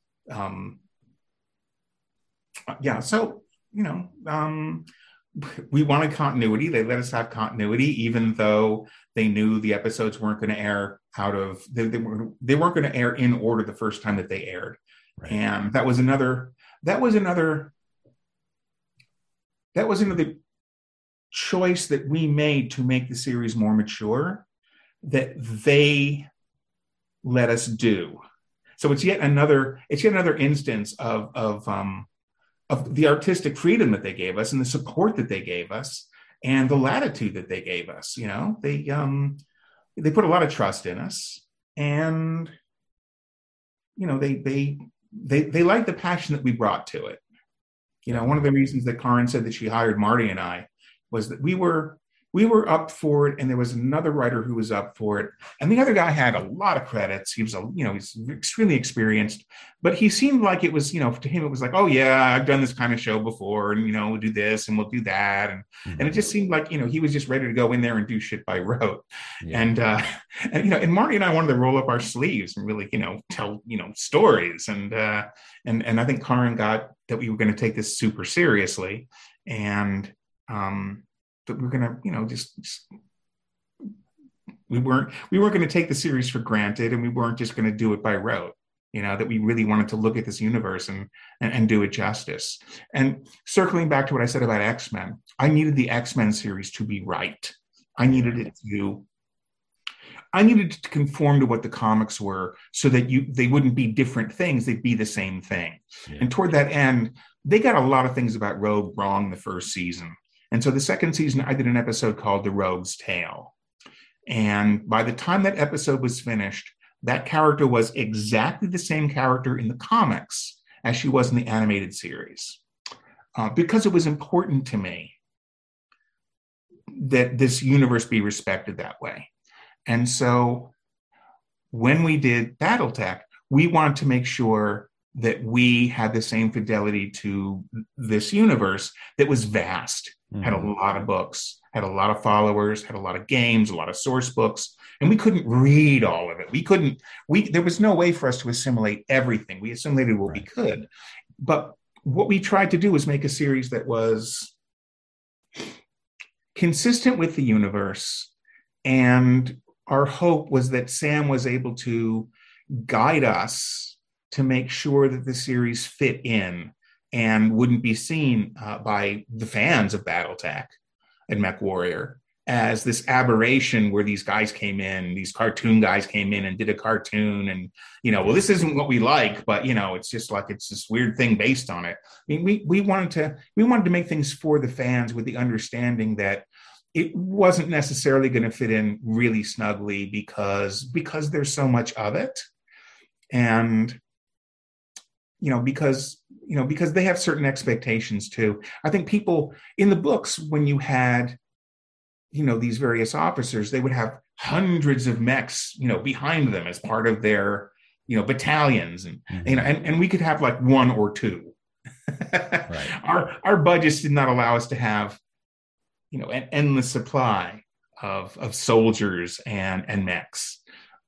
So, we wanted continuity. They let us have continuity, even though they knew the episodes weren't going to air they weren't going to air in order the first time that they aired. Right. And that was another choice that we made to make the series more mature that they let us do. So it's yet another instance of the artistic freedom that they gave us and the support that they gave us. and the latitude that they gave us. They put a lot of trust in us, and they liked the passion that we brought to it. One of the reasons that Karen said that she hired Marty and I was that we were up for it, and there was another writer who was up for it, and the other guy had a lot of credits. He was he's extremely experienced, but he seemed like it was, to him it was like, oh yeah, I've done this kind of show before, and we'll do this and we'll do that, and it just seemed like he was just ready to go in there and do shit by rote. Yeah. And Marty and I wanted to roll up our sleeves and really tell stories, and I think Karen got that we were going to take this super seriously, and that we're gonna, we weren't going to take the series for granted, and we weren't just going to do it by rote. That we really wanted to look at this universe and do it justice. And circling back to what I said about X-Men, I needed the X-Men series to be right. I needed it to conform to what the comics were, so that they wouldn't be different things; they'd be the same thing. Yeah. And toward that end, they got a lot of things about Rogue wrong the first season. And so the second season, I did an episode called The Rogue's Tale. And by the time that episode was finished, that character was exactly the same character in the comics as she was in the animated series. Because it was important to me that this universe be respected that way. And so when we did Battletech, we wanted to make sure that we had the same fidelity to this universe that was vast, had a lot of books, had a lot of followers, had a lot of games, a lot of source books, and we couldn't read all of it. There was no way for us to assimilate everything. We assimilated what we could. But what we tried to do was make a series that was consistent with the universe, and our hope was that Sam was able to guide us to make sure that the series fit in and wouldn't be seen by the fans of Battletech and MechWarrior as this aberration where these guys came in, these cartoon guys came in and did a cartoon, and well, this isn't what we like, but it's just like it's this weird thing based on it. I mean, we wanted to make things for the fans with the understanding that it wasn't necessarily going to fit in really snugly because there's so much of it, and because they have certain expectations too. I think people in the books, when you had, these various officers, they would have hundreds of mechs, behind them as part of their, battalions. And, and we could have like one or two. Right. Our budgets did not allow us to have, an endless supply of soldiers and mechs.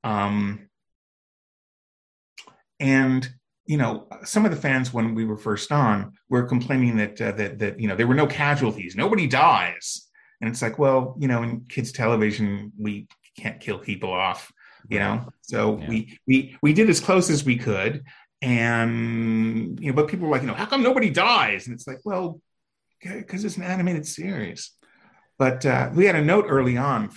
Some of the fans, when we were first on, were complaining that there were no casualties, nobody dies, and it's like, well, in kids' television, we can't kill people off, So we did as close as we could, and but people were like, how come nobody dies? And it's like, well, because it's an animated series. But we had a note early on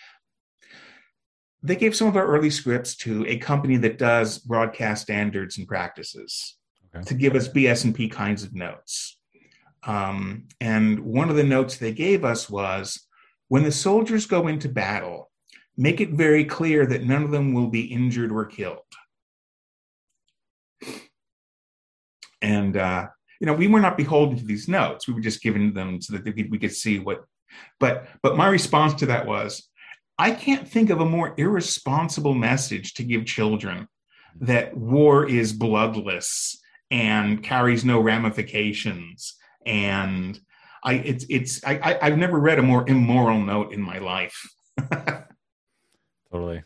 they gave some of our early scripts to a company that does broadcast standards and practices to give us BS&P kinds of notes. And one of the notes they gave us was, when the soldiers go into battle, make it very clear that none of them will be injured or killed. And, we were not beholden to these notes. We were just giving them so that we could see what, but my response to that was, I can't think of a more irresponsible message to give children, that war is bloodless and carries no ramifications. And I've never read a more immoral note in my life. Totally.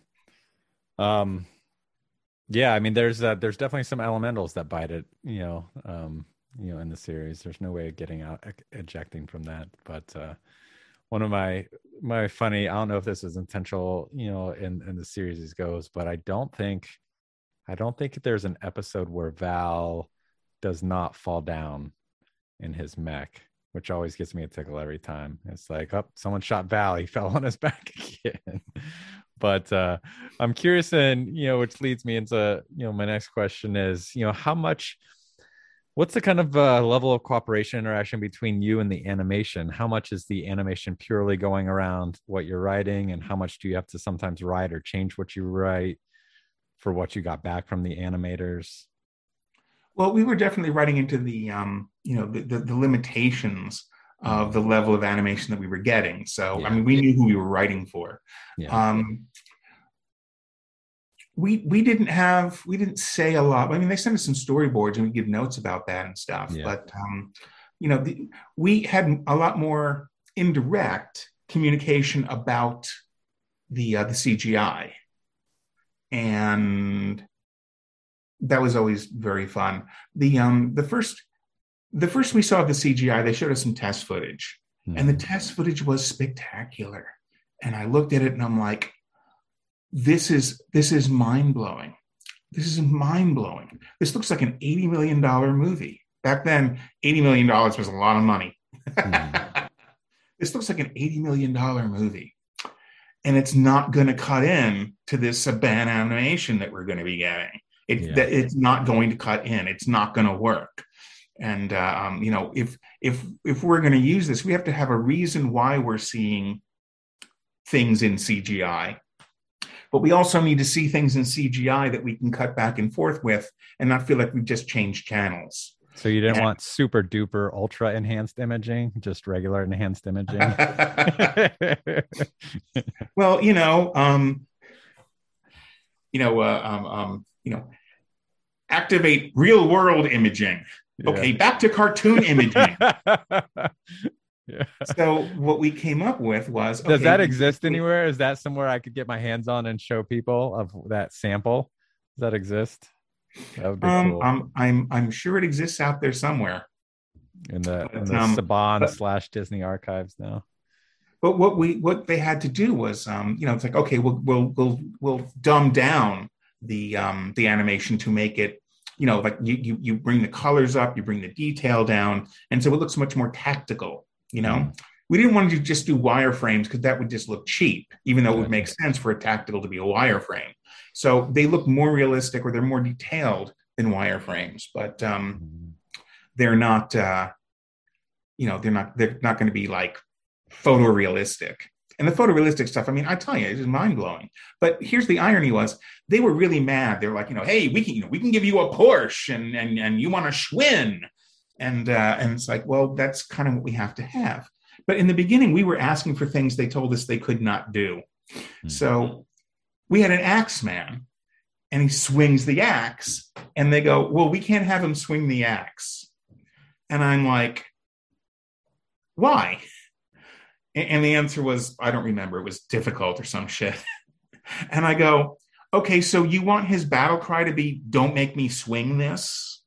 Yeah, I mean, there's definitely some elementals that bite it, in the series. There's no way of getting out, ejecting from that. But one of my funny, I don't know if this is intentional, in the series as goes, but I don't think there's an episode where Val does not fall down in his mech, which always gets me a tickle every time. It's like, oh, someone shot Val, he fell on his back again. But I'm curious, and which leads me into my next question is, how much What's the kind of level of cooperation interaction between you and the animation? How much is the animation purely going around what you're writing, and how much do you have to sometimes write or change what you write for what you got back from the animators? Well, we were definitely writing into the the limitations of the level of animation that we were getting. So I mean, we knew who we were writing for. Yeah. We didn't say a lot. I mean, they sent us some storyboards and we give notes about that and stuff. Yeah. But we had a lot more indirect communication about the CGI, and that was always very fun. The first we saw the CGI, they showed us some test footage, and the test footage was spectacular. And I looked at it and I'm like, this is mind blowing. This is mind blowing. This looks like an $80 million movie. Back then, $80 million was a lot of money. This looks like an $80 million movie. And it's not going to cut in to this Saban animation that we're going to be getting. It's not going to cut in. It's not going to work. And if we're going to use this, we have to have a reason why we're seeing things in CGI. But we also need to see things in CGI that we can cut back and forth with and not feel like we've just changed channels. So you didn't want super duper ultra enhanced imaging, just regular enhanced imaging? Well, activate real world imaging. Okay, back to cartoon imaging. Yeah. So what we came up with was, does that exist anywhere? Is that somewhere I could get my hands on and show people of that sample? Does that exist? That would be cool. I'm sure it exists out there somewhere in the Saban / Disney archives now. But what they had to do was, it's like, okay, we'll dumb down the animation to make it, like you bring the colors up, you bring the detail down, and so it looks much more tactical. We didn't want to just do wireframes because that would just look cheap, even though it would make sense for a tactical to be a wireframe. So they look more realistic, or they're more detailed than wireframes, but they're not, they're not going to be like photorealistic. And the photorealistic stuff, I mean, I tell you, it is mind blowing. But here's the irony: was they were really mad. They were like, hey, we can give you a Porsche, and you want a Schwinn. And it's like, well, that's kind of what we have to have. But in the beginning, we were asking for things they told us they could not do. So we had an axe man, and he swings the axe, and they go, well, we can't have him swing the axe. And I'm like, why? And the answer was, I don't remember. It was difficult or some shit. And I go, okay, so you want his battle cry to be, don't make me swing this?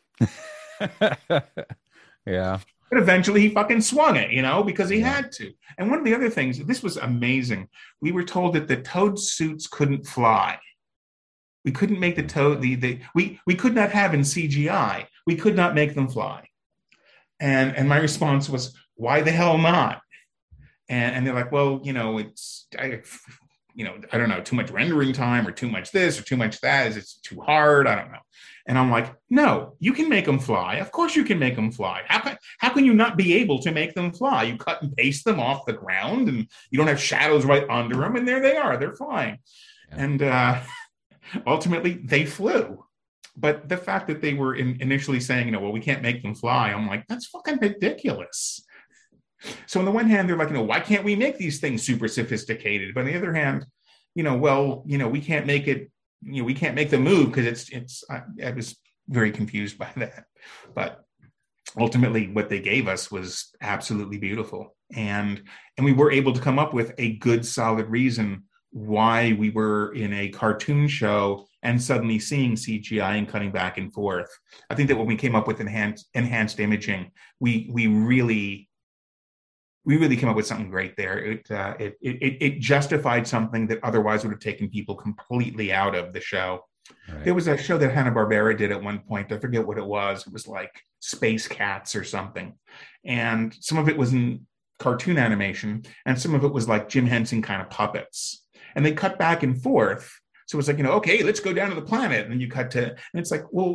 Yeah. But eventually he fucking swung it, because he had to. And one of the other things, this was amazing. We were told that the Toad suits couldn't fly. We couldn't make the Toad, we could not have in CGI, we could not make them fly. And my response was, why the hell not? And they're like, well, it's, I don't know, too much rendering time, or too much this or too much that. Is it's too hard? I don't know. And I'm like, no, you can make them fly. Of course you can make them fly. How can you not be able to make them fly? You cut and paste them off the ground, and you don't have shadows right under them, and there they are. They're flying. Yeah. And ultimately, they flew. But the fact that they were initially saying, well, we can't make them fly, I'm like, that's fucking ridiculous. So on the one hand, they're like, why can't we make these things super sophisticated? But on the other hand, we can't make it, we can't make them move because I was very confused by that. But ultimately, what they gave us was absolutely beautiful. And we were able to come up with a good, solid reason why we were in a cartoon show and suddenly seeing CGI and cutting back and forth. I think that when we came up with enhanced imaging, we really came up with something great there. It justified something that otherwise would have taken people completely out of the show. Right. There was a show that Hanna-Barbera did at one point. I forget what it was. It was like Space Cats or something. And some of it was in cartoon animation, and some of it was like Jim Henson kind of puppets. And they cut back and forth. So it's like, okay, let's go down to the planet. And then you cut to, and it's like, well,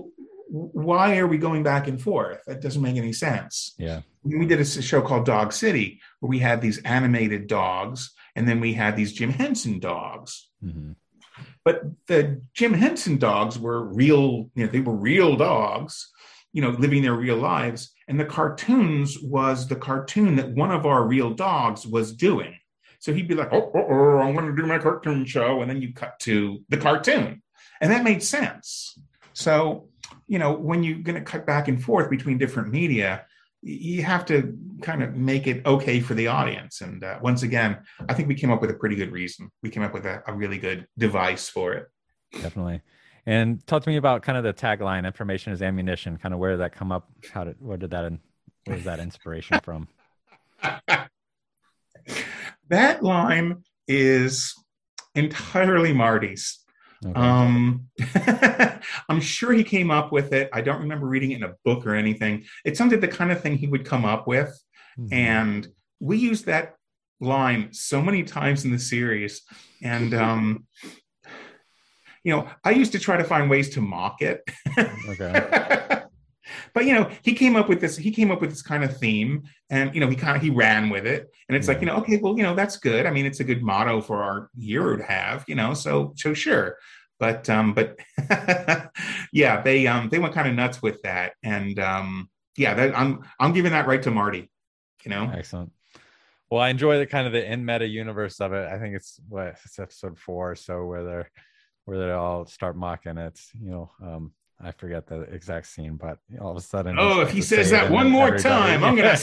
why are we going back and forth? That doesn't make any sense. Yeah. We did a show called Dog City where we had these animated dogs, and then we had these Jim Henson dogs. Mm-hmm. But the Jim Henson dogs were real, they were real dogs, living their real lives. And the cartoons was the cartoon that one of our real dogs was doing. So he'd be like, I'm going to do my cartoon show. And then you cut to the cartoon. And that made sense. So, when you're going to cut back and forth between different media, you have to kind of make it okay for the audience. And once again, I think we came up with a pretty good reason. We came up with a really good device for it. Definitely. And talk to me about kind of the tagline, information is ammunition, kind of where did that come up? Where was that inspiration from? That line is entirely Marty's. Okay. I'm sure he came up with it. I don't remember reading it in a book or anything. It sounded the kind of thing he would come up with. Mm-hmm. And we used that line so many times in the series. And, I used to try to find ways to mock it. Okay. But he came up with this kind of theme, and he ran with it, and it's like, okay, well, that's good. I mean, it's a good motto for our hero to have, so sure. But yeah, they went kind of nuts with that, and I'm giving that right to Marty. Excellent. Well, I enjoy the kind of the in meta universe of it. I think it's episode 4 or so where they all start mocking it. I forget the exact scene, but all of a sudden, if he says that one more time, I'm gonna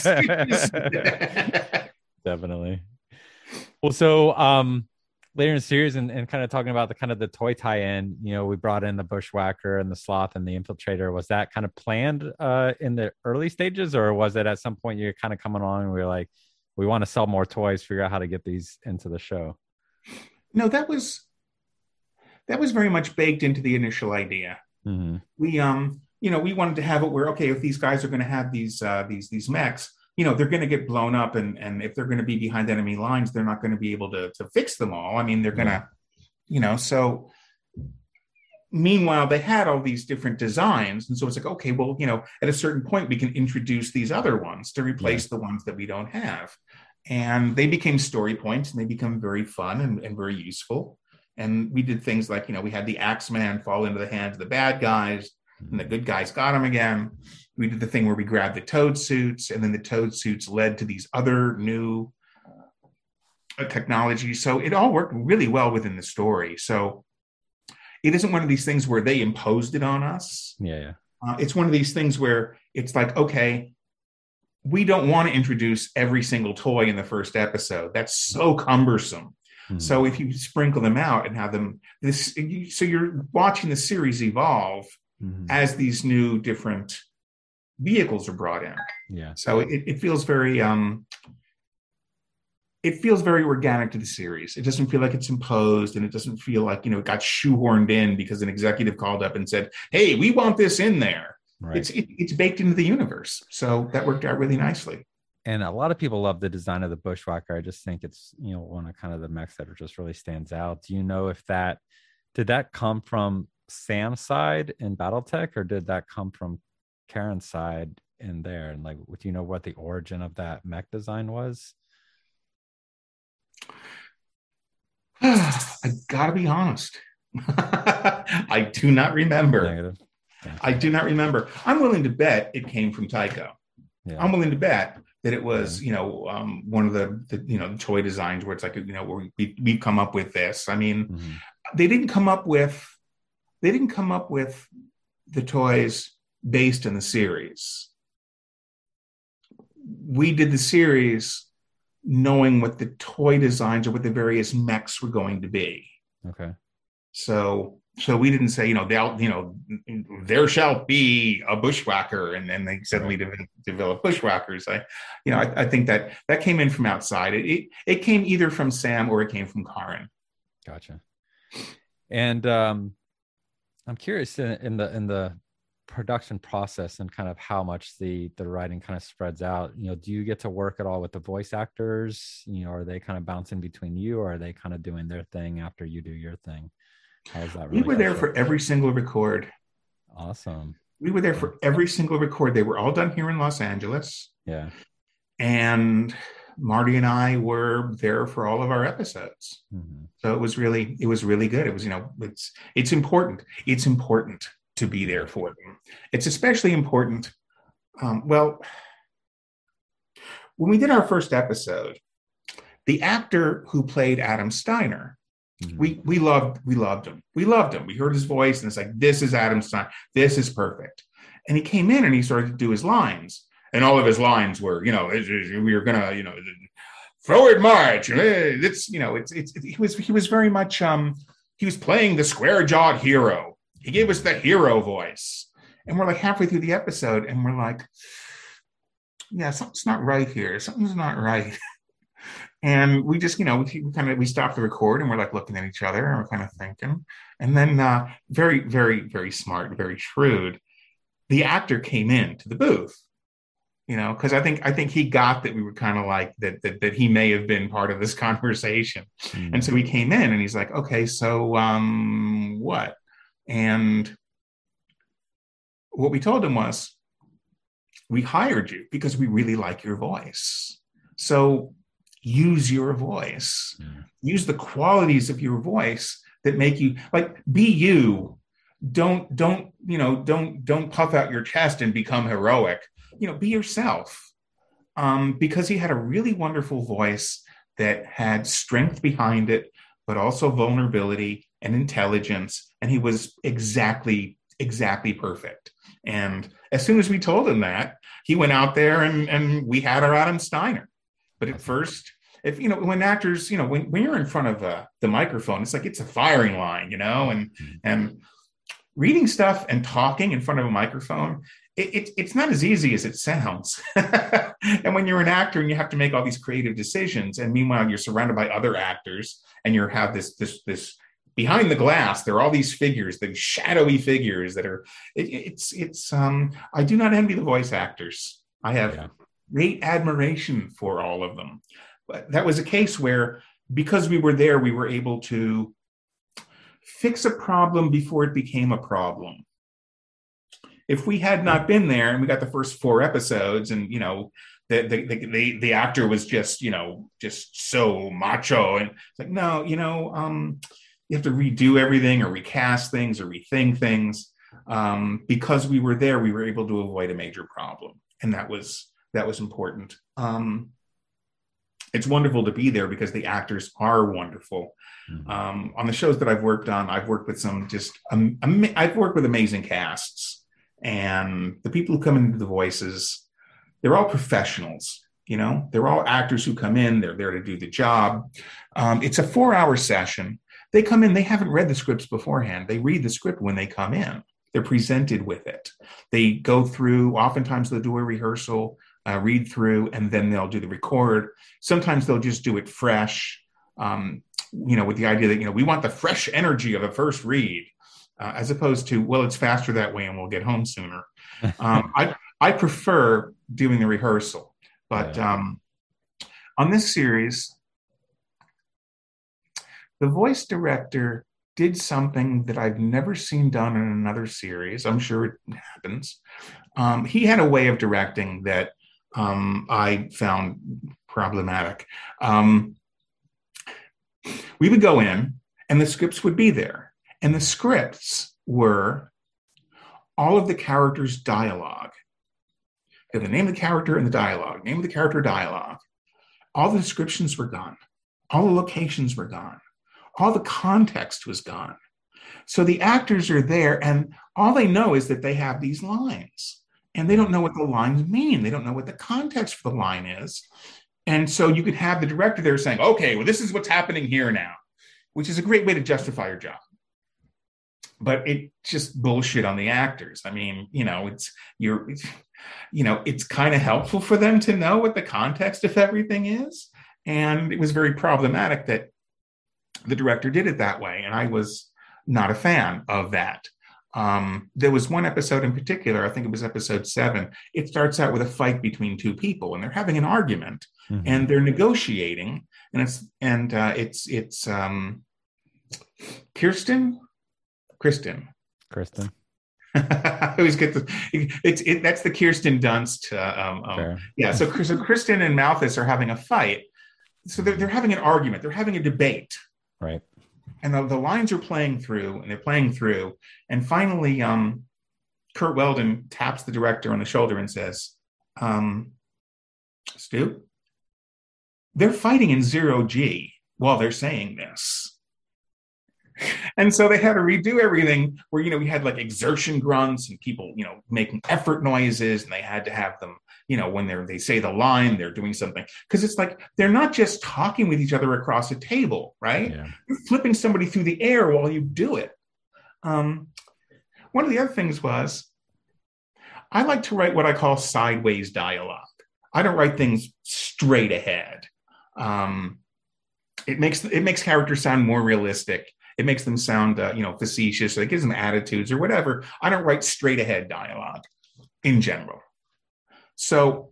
to definitely. Well, so later in the series, and kind of talking about the toy tie-in, we brought in the Bushwhacker and the Sloth and the Infiltrator. Was that kind of planned in the early stages, or was it at some point you're kind of coming along and we were like, we want to sell more toys, figure out how to get these into the show? No, that was very much baked into the initial idea. Mm-hmm. We wanted to have it where, okay, if these guys are going to have these mechs, they're going to get blown up, and if they're going to be behind enemy lines, they're not going to be able to fix them all. I mean, they're going to, so meanwhile, they had all these different designs. And so it's like, okay, well, at a certain point, we can introduce these other ones to replace the ones that we don't have. And they became story points, and they become very fun and very useful. And we did things like, we had the Axeman fall into the hands of the bad guys, and the good guys got him again. We did the thing where we grabbed the Toad suits, and then the Toad suits led to these other new technologies. So it all worked really well within the story. So it isn't one of these things where they imposed it on us. Yeah. It's one of these things where it's like, okay, we don't want to introduce every single toy in the first episode. That's so cumbersome. Mm-hmm. So if you sprinkle them out and have them so you're watching the series evolve as these new different vehicles are brought in. Yeah. So it feels very organic to the series. It doesn't feel like it's imposed, and it doesn't feel like, it got shoehorned in because an executive called up and said, hey, we want this in there. Right. It's baked into the universe. So that worked out really nicely. And a lot of people love the design of the Bushwhacker. I just think it's, one of kind of the mechs that just really stands out. Do you know if did that come from Sam's side in BattleTech, or did that come from Karen's side in there? And do you know what the origin of that mech design was? I gotta be honest. I do not remember. Negative. Yeah. I do not remember. I'm willing to bet it came from Tycho. Yeah. I'm willing to bet that it was, one of the toy designs where it's like, where we've come up with this. I mean, they didn't come up with the toys based on the series. We did the series knowing what the toy designs or what the various mechs were going to be. Okay. So we didn't say, there shall be a Bushwhacker, and then they suddenly develop Bushwhackers. I think that came in from outside. It came either from Sam or it came from Karen. Gotcha. And I'm curious in the production process and kind of how much the writing kind of spreads out. Do you get to work at all with the voice actors? Are they kind of bouncing between you, or are they kind of doing their thing after you do your thing? How is that? We were there for every single record. Awesome. We were there for every single record. They were all done here in Los Angeles. Yeah. And Marty and I were there for all of our episodes. Mm-hmm. So it was really good. It was, it's important. It's important to be there for them. It's especially important. Well, when we did our first episode, the actor who played Adam Steiner, we loved him. We loved him. We heard his voice, and it's like, this is Adam Steiner. This is perfect. And he came in and he started to do his lines, and all of his lines were, we were gonna, forward march. It's, he was very much, he was playing the square-jawed hero. He gave us the hero voice, and we're like halfway through the episode, and we're like, yeah, something's not right here. Something's not right. And we just, we stopped the record, and we're like looking at each other, and we're kind of thinking. And then very, very, very smart, very shrewd, the actor came into the booth, because I think he got that we were kind of like that he may have been part of this conversation. And so he came in and he's like, okay, so what? And what we told him was, we hired you because we really like your voice. So use your voice. Use the qualities of your voice that make you, like, be you. Don't puff out your chest and become heroic. Be yourself. Because he had a really wonderful voice that had strength behind it, but also vulnerability and intelligence. And he was exactly perfect. And as soon as we told him that, he went out there and we had our Adam Steiner. But at first, if when actors, when you're in front of the microphone, it's like it's a firing line, and reading stuff and talking in front of a microphone, it's not as easy as it sounds. And when you're an actor and you have to make all these creative decisions, and meanwhile you're surrounded by other actors, and you have this behind the glass, there are all these figures, these shadowy figures that are. I do not envy the voice actors. I have great admiration for all of them. But that was a case where, because we were there, we were able to fix a problem before it became a problem. If we had not been there and we got the first 4 episodes, and the actor was just so macho, and it's like, no, you have to redo everything or recast things or rethink things. Because we were there, we were able to avoid a major problem, and that was important. It's wonderful to be there because the actors are wonderful. On the shows that I've worked on, I've worked with some I've worked with amazing casts, and the people who come into the voices, they're all professionals. They're all actors who come in, they're there to do the job. It's a 4-hour session. They come in, they haven't read the scripts beforehand. They read the script when they come in. They're presented with it. They go through, oftentimes they'll do a rehearsal, read through, and then they'll do the record. Sometimes they'll just do it fresh, with the idea that, we want the fresh energy of a first read, as opposed to, well, it's faster that way and we'll get home sooner. I prefer doing the rehearsal, but on this series, the voice director did something that I've never seen done in another series. I'm sure it happens. He had a way of directing that I found problematic. We would go in and the scripts would be there. And the scripts were all of the characters' dialogue. The name of the character and the dialogue, name of the character, dialogue. All the descriptions were gone. All the locations were gone. All the context was gone. So the actors are there, and all they know is that they have these lines, and they don't know what the lines mean. They don't know what the context for the line is. And so you could have the director there saying, okay, well, this is what's happening here now, which is a great way to justify your job. But it's just bullshit on the actors. I mean, it's kind of helpful for them to know what the context of everything is. And it was very problematic that the director did it that way. And I was not a fan of that. There was one episode in particular, I think it was episode 7. It starts out with a fight between 2 people, and they're having an argument, and they're negotiating. And it's Kristen. I always get the that's the Kirsten Dunst. Fair. Yeah, so Kristen and Malthus are having a fight. So they're having an argument. They're having a debate. Right. And the lines are playing through, and they're playing through. And finally, Kurt Weldon taps the director on the shoulder and says, Stu, they're fighting in 0G while they're saying this. And so they had to redo everything where, we had like exertion grunts and people, making effort noises, and they had to have them, when they say the line, they're doing something. Because it's like, they're not just talking with each other across a table, right? Yeah. You're flipping somebody through the air while you do it. One of the other things was, I like to write what I call sideways dialogue. I don't write things straight ahead. It makes characters sound more realistic. It makes them sound, facetious. It gives them attitudes or whatever. I don't write straight ahead dialogue in general. So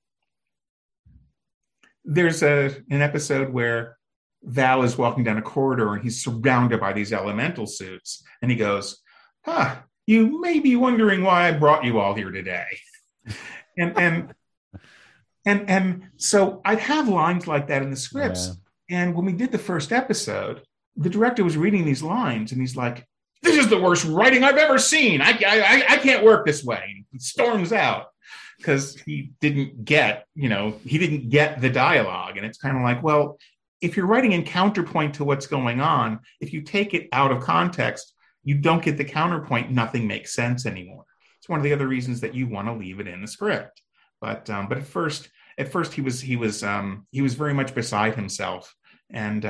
there's an episode where Val is walking down a corridor and he's surrounded by these elemental suits. And he goes, you may be wondering why I brought you all here today. And so I'd have lines like that in the scripts. Yeah. And when we did the first episode, the director was reading these lines and he's like, this is the worst writing I've ever seen. I can't work this way. He storms out because he didn't get the dialogue. And it's kind of like, well, if you're writing in counterpoint to what's going on, if you take it out of context, you don't get the counterpoint. Nothing makes sense anymore. It's one of the other reasons that you want to leave it in the script. But at first he was very much beside himself. And,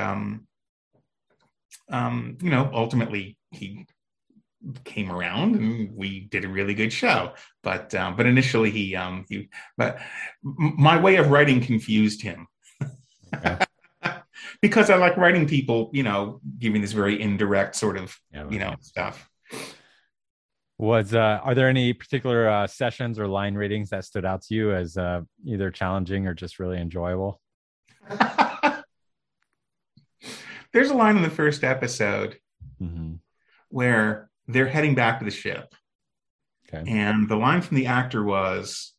ultimately he came around and we did a really good show. But initially but my way of writing confused him. Okay. Because I like writing people, giving this very indirect sort of, stuff. Are there any particular sessions or line readings that stood out to you as either challenging or just really enjoyable? There's a line in the first episode where they're heading back to the ship. Okay. And the line from the actor was,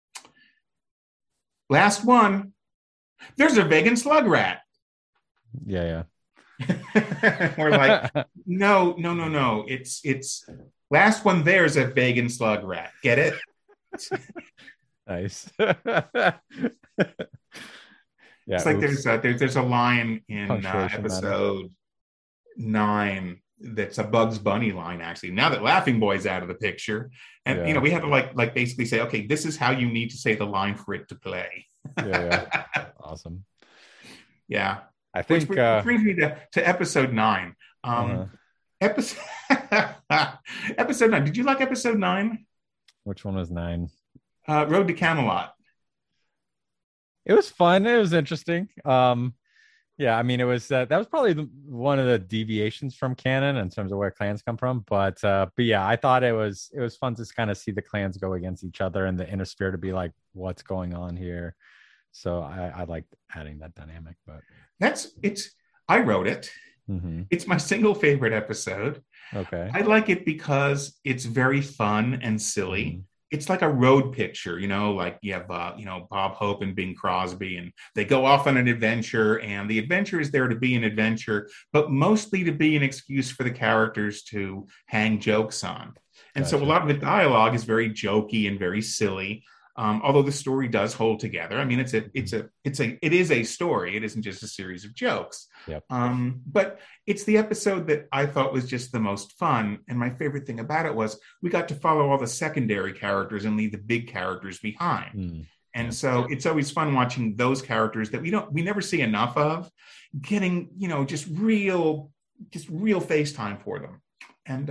last one, there's a vegan slug rat. Yeah. We're like, no. It's last one there's a vegan slug rat. Get it? Nice. Yeah, it's like there's a line in episode 9 that's a Bugs Bunny line, actually. Now that Laughing Boy's out of the picture, and we had to like basically say, okay, this is how you need to say the line for it to play. Yeah. Awesome. Yeah. I think which brings me to episode 9. Episode 9. Did you like episode 9? Which one was 9? Road to Camelot. It was fun. It was interesting. Yeah, I mean, it was that was probably one of the deviations from canon in terms of where clans come from. But yeah, I thought it was fun to kind of see the clans go against each other and the inner sphere to be like, what's going on here? So I liked adding that dynamic. But I wrote it. Mm-hmm. It's my single favorite episode. Okay. I like it because it's very fun and silly. Mm-hmm. It's like a road picture, like you have, Bob Hope and Bing Crosby, and they go off on an adventure, and the adventure is there to be an adventure, but mostly to be an excuse for the characters to hang jokes on. And so a lot of the dialogue is very jokey and very silly. Although the story does hold together. I mean, it is a story. It isn't just a series of jokes. Yep. But it's the episode that I thought was just the most fun. And my favorite thing about it was we got to follow all the secondary characters and leave the big characters behind. And so it's always fun watching those characters that we never see enough of, getting, just real face time for them. And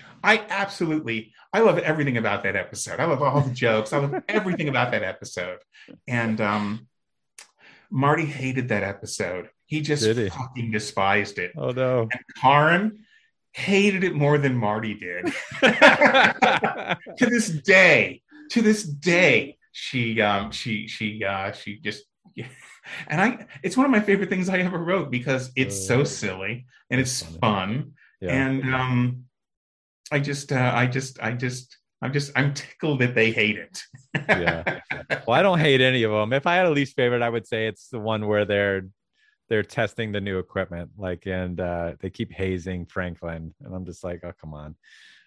I love everything about that episode. I love all the jokes. I love everything about that episode. And Marty hated that episode. He just fucking despised it. Oh, no. And Karen hated it more than Marty did. To this day, she just... And it's one of my favorite things I ever wrote because it's so silly and it's fun. Yeah. And I'm tickled that they hate it. Yeah. Well, I don't hate any of them. If I had a least favorite, I would say it's the one where they're testing the new equipment, like, and they keep hazing Franklin, and I'm just like, oh, come on.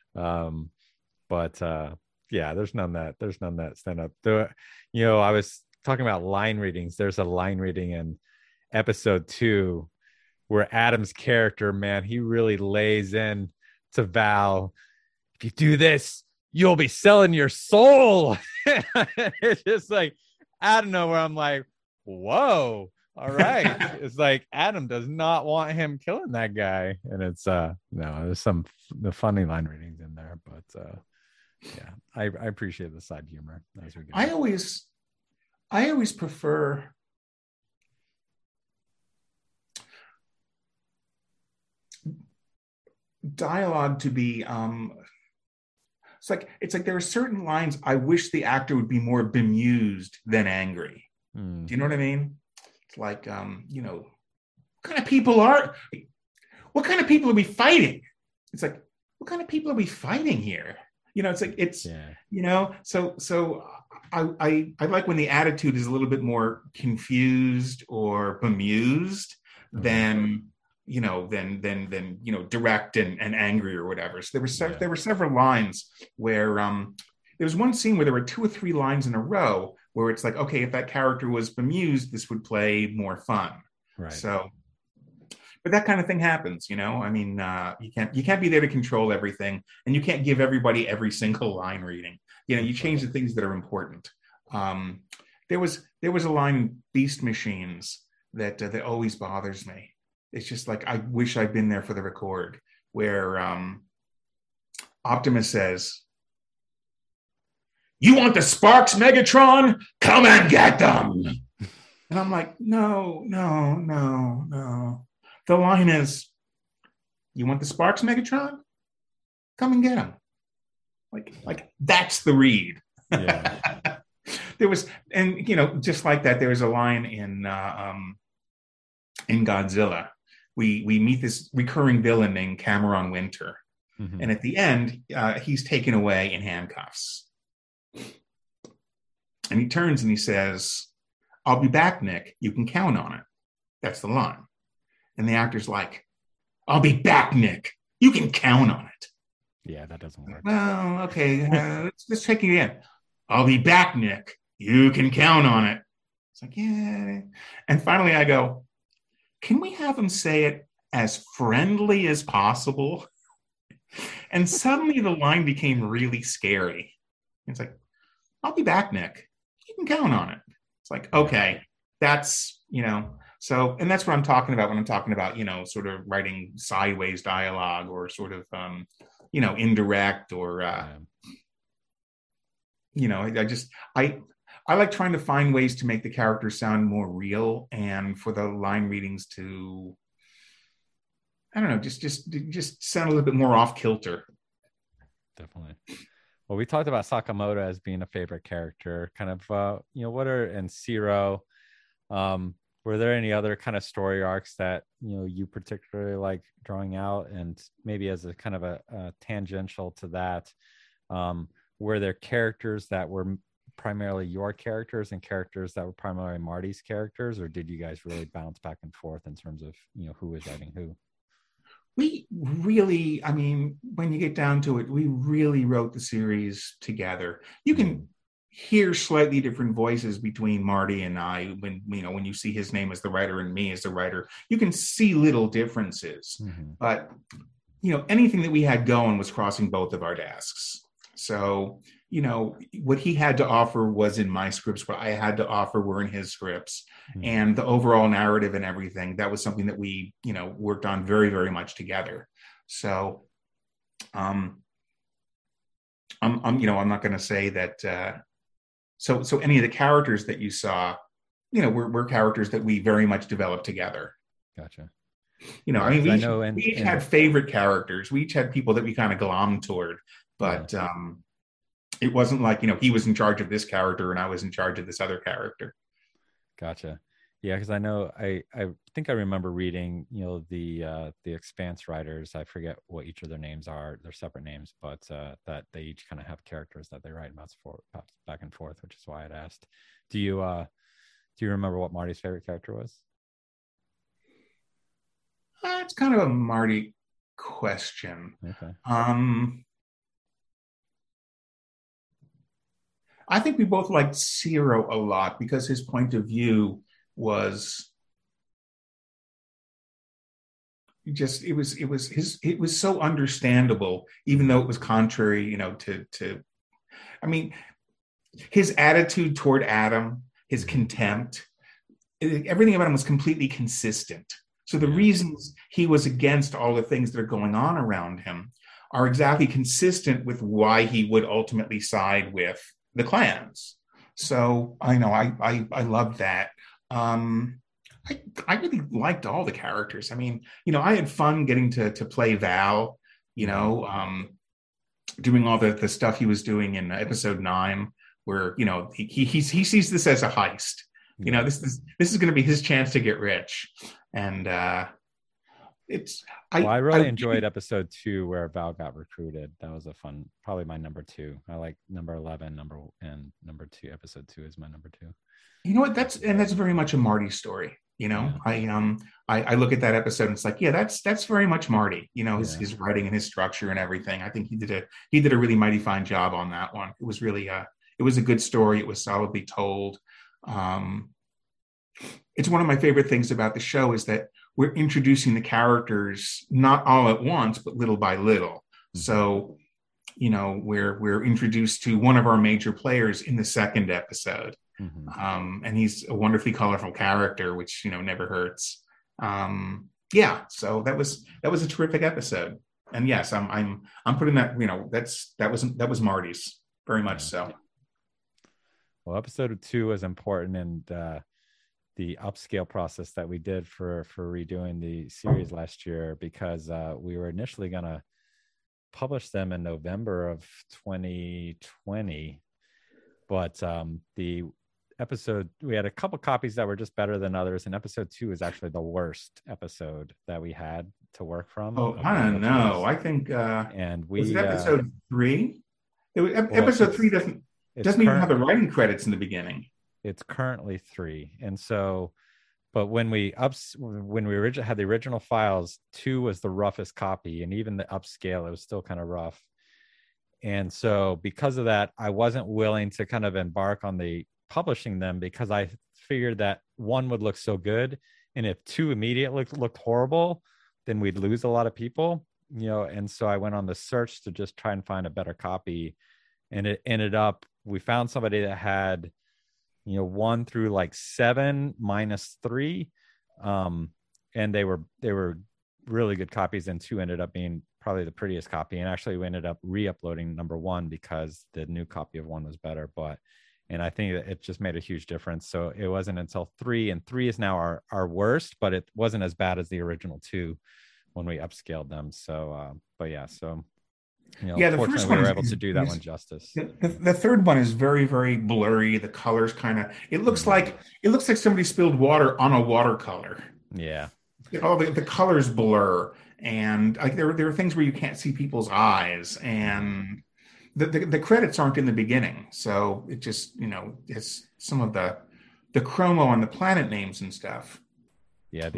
But yeah, there's none that stand up. I was talking about line readings. There's a line reading in episode 2 where Adam's character, man, he really lays in to Val. If you do this, you'll be selling your soul. It's just like out of nowhere, I'm like, whoa, all right. It's like Adam does not want him killing that guy. And it's no, there's some the funny line readings in there, but yeah, I appreciate the side humor as we go. I always prefer dialogue to be it's like there are certain lines I wish the actor would be more bemused than angry. Do you know what I mean? It's like what kind of people are we fighting? It's like, what kind of people are we fighting here? It's like so I like when the attitude is a little bit more confused or bemused than direct and angry or whatever. So there were several lines where there was one scene where there were 2 or 3 lines in a row where it's like, okay, if that character was bemused, this would play more fun. Right. So, but that kind of thing happens, I mean, you can't be there to control everything, and you can't give everybody every single line reading. You change the things that are important. There was a line in Beast Machines that always bothers me. It's just like, I wish I'd been there for the record, where Optimus says, "You want the Sparks, Megatron? Come and get them." And I'm like, no. The line is, "You want the Sparks, Megatron? Come and get them." Like that's the read. Yeah. There was, and just like that, there was a line in Godzilla. We meet this recurring villain named Cameron Winter, and at the end, he's taken away in handcuffs, and he turns and he says, "I'll be back, Nick. You can count on it." That's the line. And the actor's like, "I'll be back, Nick. You can count on it." Yeah, that doesn't work. Well, okay, let's take it again. "I'll be back, Nick. You can count on it." It's like, yeah. And finally I go, can we have him say it as friendly as possible? And suddenly the line became really scary. It's like, "I'll be back, Nick. You can count on it." It's like, okay, that's, so, and that's what I'm talking about when I'm talking about, sort of writing sideways dialogue, or sort of, indirect, or, I like trying to find ways to make the characters sound more real, and for the line readings to, I don't know, just sound a little bit more off kilter. Definitely. Well, we talked about Sakamoto as being a favorite character. Kind of, and Zero. Were there any other kind of story arcs that you particularly like drawing out? And maybe as a kind of a tangential to that, were there characters that were primarily your characters and characters that were primarily Marty's characters, or did you guys really bounce back and forth in terms of who was writing who? We really, I mean, when you get down to it, we really wrote the series together. You can hear slightly different voices between Marty and I when you see his name as the writer and me as the writer. You can see little differences, but anything that we had going was crossing both of our desks. So what he had to offer was in my scripts, what I had to offer were in his scripts, and the overall narrative and everything, that was something that we worked on very, very much together. So I'm not going to say that so any of the characters that you saw were characters that we very much developed together. Gotcha. I mean, we each had favorite characters. We each had people that we kind of glommed toward, but it wasn't like, he was in charge of this character and I was in charge of this other character. Gotcha. Yeah, because I think I remember reading, the Expanse writers. I forget what each of their names are, their separate names, but that they each kind of have characters that they write about back and forth, which is why I'd asked. Do you remember what Marty's favorite character was? It's kind of a Marty question. Okay. Um, I think we both liked Zero a lot because his point of view was just it was so understandable, even though it was contrary, to I mean, his attitude toward Adam, his contempt, everything about him was completely consistent. So the reasons he was against all the things that are going on around him are exactly consistent with why he would ultimately side with the clans. So I know I loved that. Um, I really liked all the characters. I mean, I had fun getting to play Val. You know, doing all the stuff he was doing in episode 9, where he sees this as a heist. This is going to be his chance to get rich, and it's I really enjoyed episode 2 where Val got recruited. That was a fun, probably my number 2. I like number 11, number 2. Episode 2 is my number 2. You know what? That's very much a Marty story. I look at that episode and it's like, yeah, that's very much Marty. His writing and his structure and everything. I think he did a really mighty fine job on that one. It was really it was a good story. It was solidly told. It's one of my favorite things about the show is that we're introducing the characters not all at once, but little by little. So, we're introduced to one of our major players in the second episode. And he's a wonderfully colorful character, which never hurts. So that was a terrific episode. And yes, I'm putting that. That was Marty's very much so. Well, episode 2 was important, and the upscale process that we did for redoing the series last year, because we were initially going to publish them in November of 2020, but the episode, we had a couple copies that were just better than others, and episode 2 is actually the worst episode that we had to work from. Oh, I don't know. I think and we was it episode 3? Episode 3 doesn't even have the writing credits in the beginning. It's currently 3, and so, but when we had the original files, 2 was the roughest copy, and even the upscale, it was still kind of rough. And so because of that, I wasn't willing to kind of embark on the publishing them, because I figured that 1 would look so good, and if 2 immediately looked horrible, then we'd lose a lot of people, and so I went on the search to just try and find a better copy, and it ended up, we found somebody that had 1 through like 7 minus 3, and they were really good copies, and 2 ended up being probably the prettiest copy. And actually we ended up re-uploading number 1 because the new copy of 1 was better. And I think that it just made a huge difference. So it wasn't until 3, and 3 is now our worst, but it wasn't as bad as the original 2 when we upscaled them. So, but yeah, so, the first one we were able to do that one justice. The third one is very, very blurry. The colors it looks like somebody spilled water on a watercolor. Yeah. All the colors blur, and there are things where you can't see people's eyes, and the credits aren't in the beginning, so it just it's some of the chromo on the planet names and stuff. Yeah,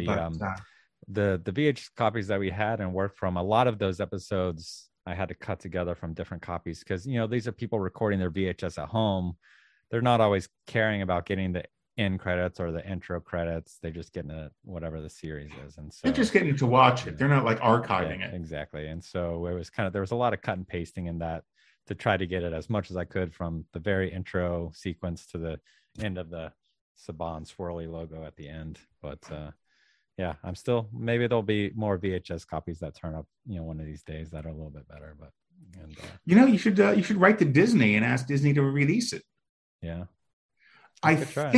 the VH copies that we had and worked from, a lot of those episodes I had to cut together from different copies, because these are people recording their VHS at home. They're not always caring about getting the end credits or the intro credits. They're just getting whatever the series is, and so they're just getting to watch it. They're not like archiving it. Exactly. And so it was there was a lot of cut and pasting in that to try to get it as much as I could from the very intro sequence to the end of the Saban swirly logo at the end. But yeah, I'm still, maybe there'll be more VHS copies that turn up, one of these days that are a little bit better. But you should write to Disney and ask Disney to release it. Yeah, I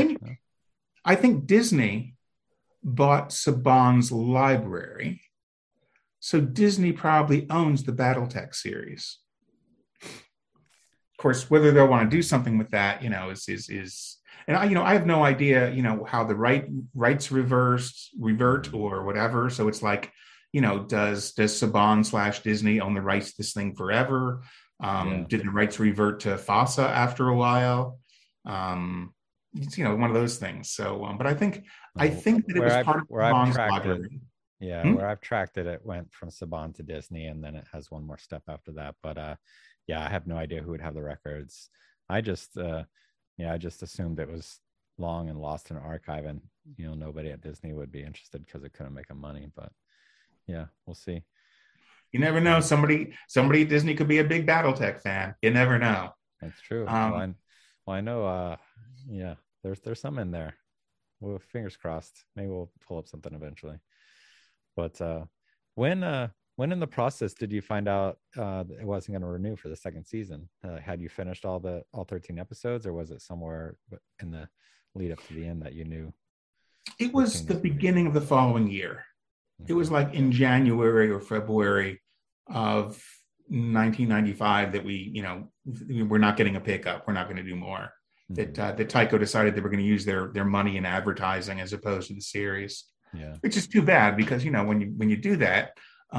think Disney bought Saban's library, so Disney probably owns the BattleTech series. Of course, whether they'll want to do something with that, is And I have no idea, how the rights revert or whatever. So it's like, does Saban/Disney own the rights to this thing forever? Yeah. Did the rights revert to FASA after a while? It's one of those things. So, but I think that it was part of Where I've Saban's tracked it, library. yeah, Hmm? where I've tracked it, it went from Saban to Disney, and then it has one more step after that. But yeah, I have no idea who would have the records. I just yeah, I just assumed it was long and lost in archive, and nobody at Disney would be interested because it couldn't make them money. But yeah, we'll see. You never know. Somebody at Disney could be a big BattleTech fan. You never know. That's true. Um, Well, I know. Yeah, there's some in there. Well, fingers crossed. Maybe we'll pull up something eventually. But when in the process did you find out it wasn't going to renew for the second season? Had you finished all 13 episodes, or was it somewhere in the lead up to the end that you knew? it was the beginning of the following year. It Okay. was like in January or February of 1995 that we're not getting a pickup. We're not going to do more. That Tycho decided they were going to use their money in advertising as opposed to the series, Yeah. which is too bad because when you do that,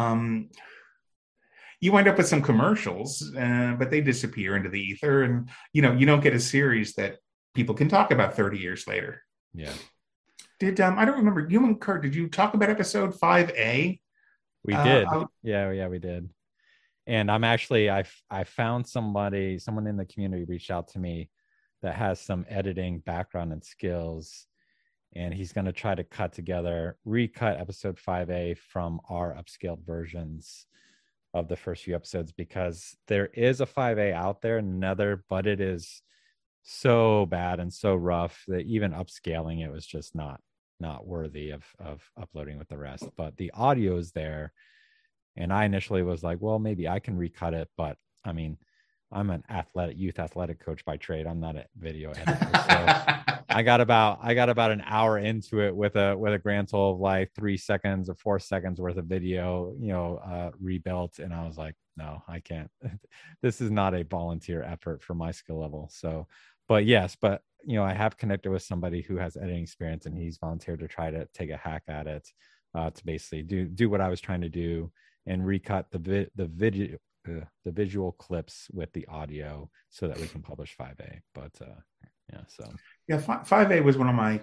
you wind up with some commercials, but they disappear into the ether, and you don't get a series that people can talk about 30 years later. Yeah. Did I don't remember, you and Kurt, did you talk about episode 5A? We did. Yeah, we did. And I found someone in the community reached out to me that has some editing background and skills, and he's going to try to recut episode 5A from our upscaled versions of the first few episodes, because there is a 5A out there, but it is so bad and so rough that even upscaling it was just not worthy of uploading with the rest. But the audio is there, and I initially was like, well, maybe I can recut it, but I mean, I'm an youth athletic coach by trade. I'm not a video editor. So I got about an hour into it with a grand total of like 3 seconds or 4 seconds worth of video, rebuilt. And I was like, no, I can't. This is not a volunteer effort for my skill level. So, but yes, I have connected with somebody who has editing experience, and he's volunteered to try to take a hack at it, to basically do what I was trying to do and recut the visual clips with the audio so that we can publish 5A. But yeah, 5A was one of my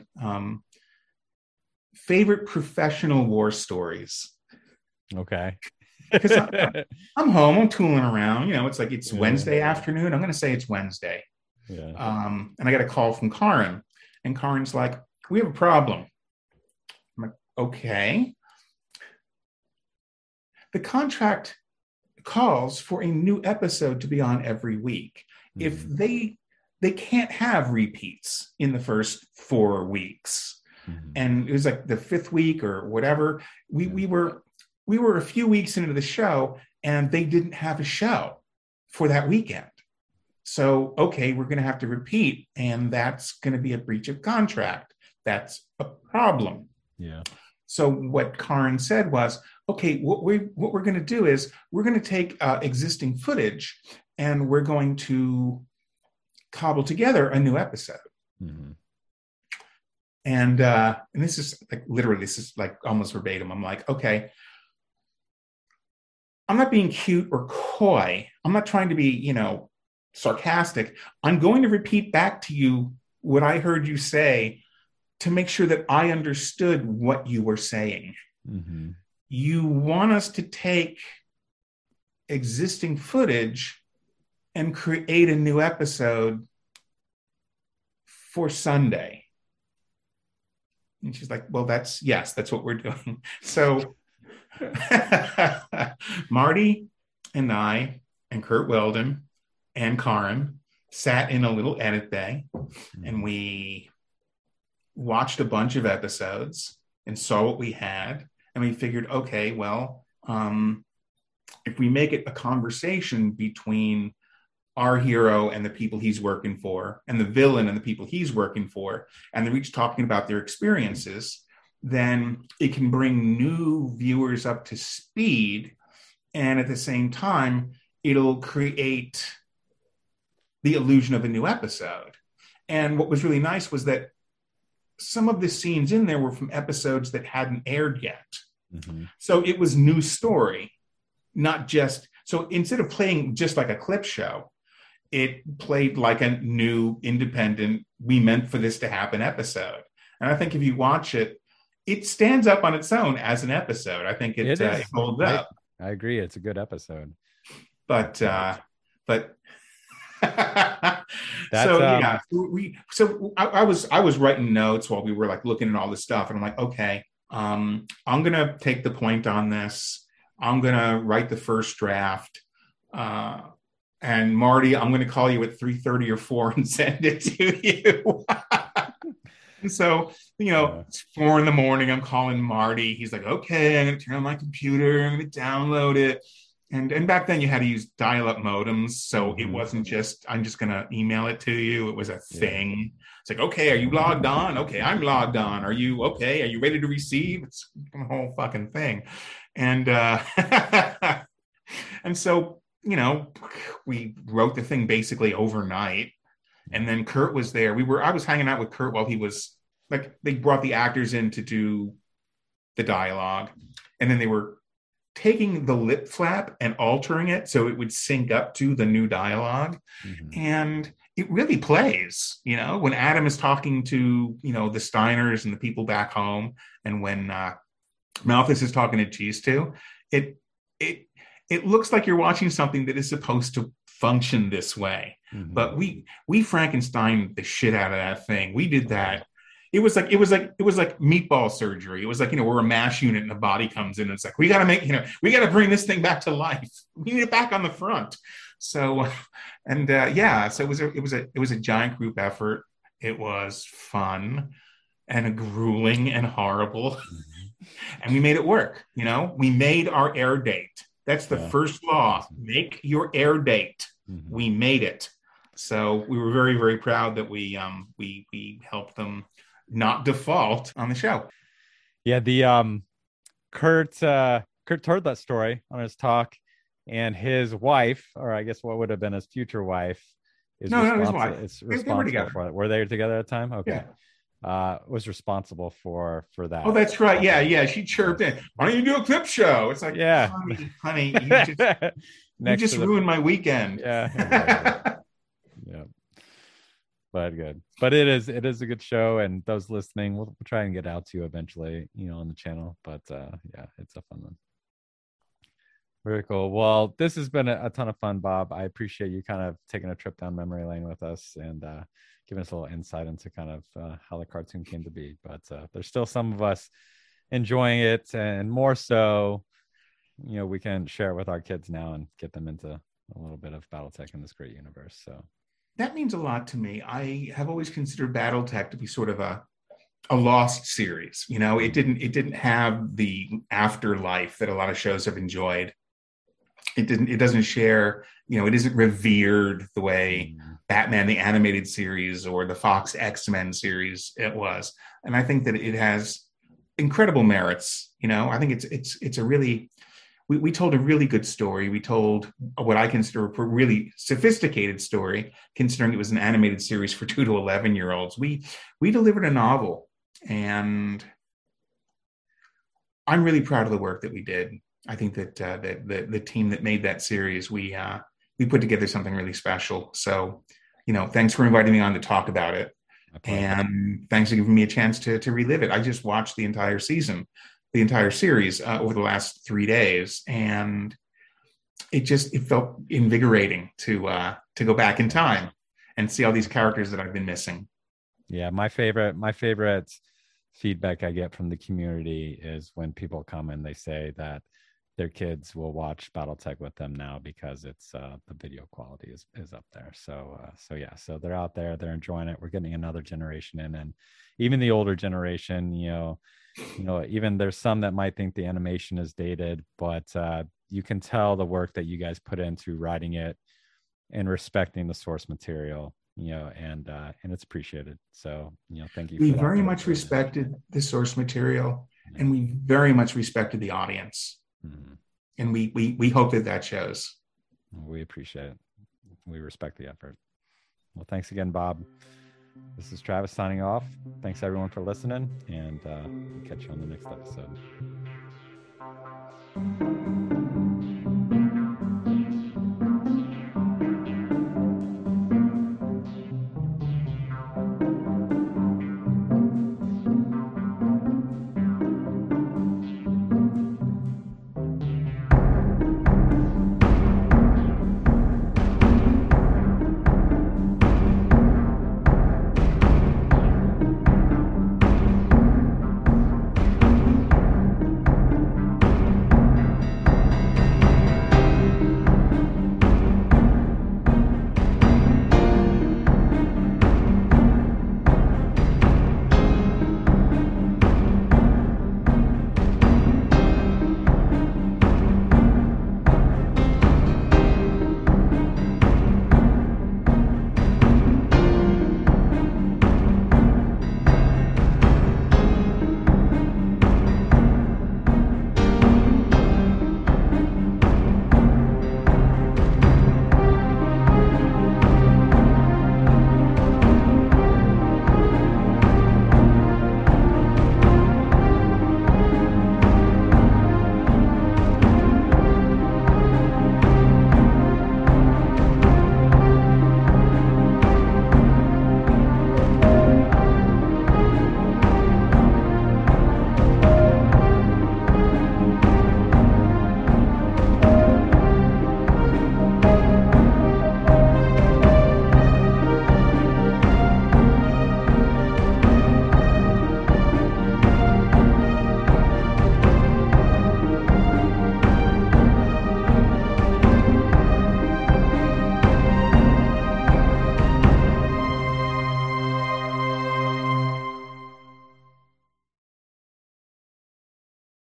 favorite professional war stories. Okay. Because I'm home, I'm tooling around. It's like it's Yeah. Wednesday afternoon. I'm going to say it's Wednesday. Yeah. And I got a call from Karin, and Karin's like, "We have a problem." I'm like, "Okay." The contract calls for a new episode to be on every week. Mm-hmm. If they can't have repeats in the first 4 weeks, and it was like the 5th week or whatever. We were a few weeks into the show, and they didn't have a show for that weekend. So, okay, we're going to have to repeat, and that's going to be a breach of contract. That's a problem. Yeah. So what Karin said was, okay, what we're going to do is we're going to take existing footage, and we're going to cobble together a new episode. Mm-hmm. And this is like almost verbatim. I'm like, okay, I'm not being cute or coy. I'm not trying to be, sarcastic. I'm going to repeat back to you what I heard you say to make sure that I understood what you were saying. Mm-hmm. You want us to take existing footage and create a new episode for Sunday. And she's like, well, that's what we're doing. So Marty and I and Kurt Weldon and Karin sat in a little edit bay, and we watched a bunch of episodes and saw what we had. And we figured, okay, well, if we make it a conversation between our hero and the people he's working for, and the villain and the people he's working for, and they're each talking about their experiences, then it can bring new viewers up to speed. And at the same time, it'll create the illusion of a new episode. And what was really nice was that some of the scenes in there were from episodes that hadn't aired yet. Mm-hmm. So it was new story, not just, so instead of playing just like a clip show, it played like a new independent, we meant for this to happen episode. And I think if you watch it, it stands up on its own as an episode. I think it holds up. I agree. It's a good episode. But so I was writing notes while we were like looking at all this stuff, and I'm like, okay, I'm gonna take the point on this. I'm gonna write the first draft. And Marty, I'm going to call you at 3:30 or 4 and send it to you. And so, it's 4 a.m. I'm calling Marty. He's like, okay, I'm going to turn on my computer. I'm going to download it. And back then you had to use dial-up modems. So it wasn't just, I'm just going to email it to you. It was a thing. It's like, okay, are you logged on? Okay, I'm logged on. Are you okay? Are you ready to receive? It's a whole fucking thing. And, and so, we wrote the thing basically overnight. And then Kurt was there. I was hanging out with Kurt while he was like, they brought the actors in to do the dialogue. And then they were taking the lip flap and altering it so it would sync up to the new dialogue. Mm-hmm. And it really plays, when Adam is talking to, the Steiners and the people back home. And when Malthus is talking to Cheese too, it looks like you're watching something that is supposed to function this way. Mm-hmm. But we Frankenstein the shit out of that thing. We did that. It was like meatball surgery. It was like, we're a mash unit and the body comes in and it's like, we got to bring this thing back to life. We need it back on the front. So, and so it was a giant group effort. It was fun and grueling and horrible. Mm-hmm. And we made it work. We made our air date. That's the first law. Make your air date. Mm-hmm. We made it. So we were very, very proud that we helped them not default on the show. Yeah, the Kurt heard that story on his talk, and his wife, or I guess what would have been his future wife, his wife. Is responsible for it. Were they together at the time? Okay. Yeah. Was responsible for that. Oh, that's right. Yeah. She chirped in. Why don't you do a clip show? It's like, yeah, honey, you just ruined my weekend. Yeah. Yeah. But good. But it is a good show, and those listening, we'll try and get out to you eventually, on the channel. But it's a fun one. Very cool. Well, this has been a ton of fun, Bob. I appreciate you kind of taking a trip down memory lane with us and giving us a little insight into kind of how the cartoon came to be. But there's still some of us enjoying it, and more so, we can share it with our kids now and get them into a little bit of BattleTech in this great universe. So that means a lot to me. I have always considered BattleTech to be sort of a lost series. It didn't have the afterlife that a lot of shows have enjoyed. It doesn't share, it isn't revered the way Batman the Animated Series or the Fox X-Men series it was. And I think that it has incredible merits. I think it's a really, we told a really good story. We told what I consider a really sophisticated story, considering it was an animated series for 2 to 11-year-olds. We delivered a novel, and I'm really proud of the work that we did. I think that the team that made that series, we put together something really special. So, thanks for inviting me on to talk about it. And thanks for giving me a chance to relive it. I just watched the entire series over the last 3 days, and it felt invigorating to go back in time and see all these characters that I've been missing. Yeah, my favorite feedback I get from the community is when people come and they say that their kids will watch BattleTech with them now because it's the video quality is up there. So they're out there, they're enjoying it. We're getting another generation in, and even the older generation, even there's some that might think the animation is dated, but you can tell the work that you guys put into writing it and respecting the source material, and it's appreciated. So, thank you. We very much respected the source material, and we very much respected the audience. Mm-hmm. And we hope that shows. We appreciate it. We respect the effort. Well, thanks again, Bob. This is Travis signing off. Thanks everyone for listening, and we'll catch you on the next episode.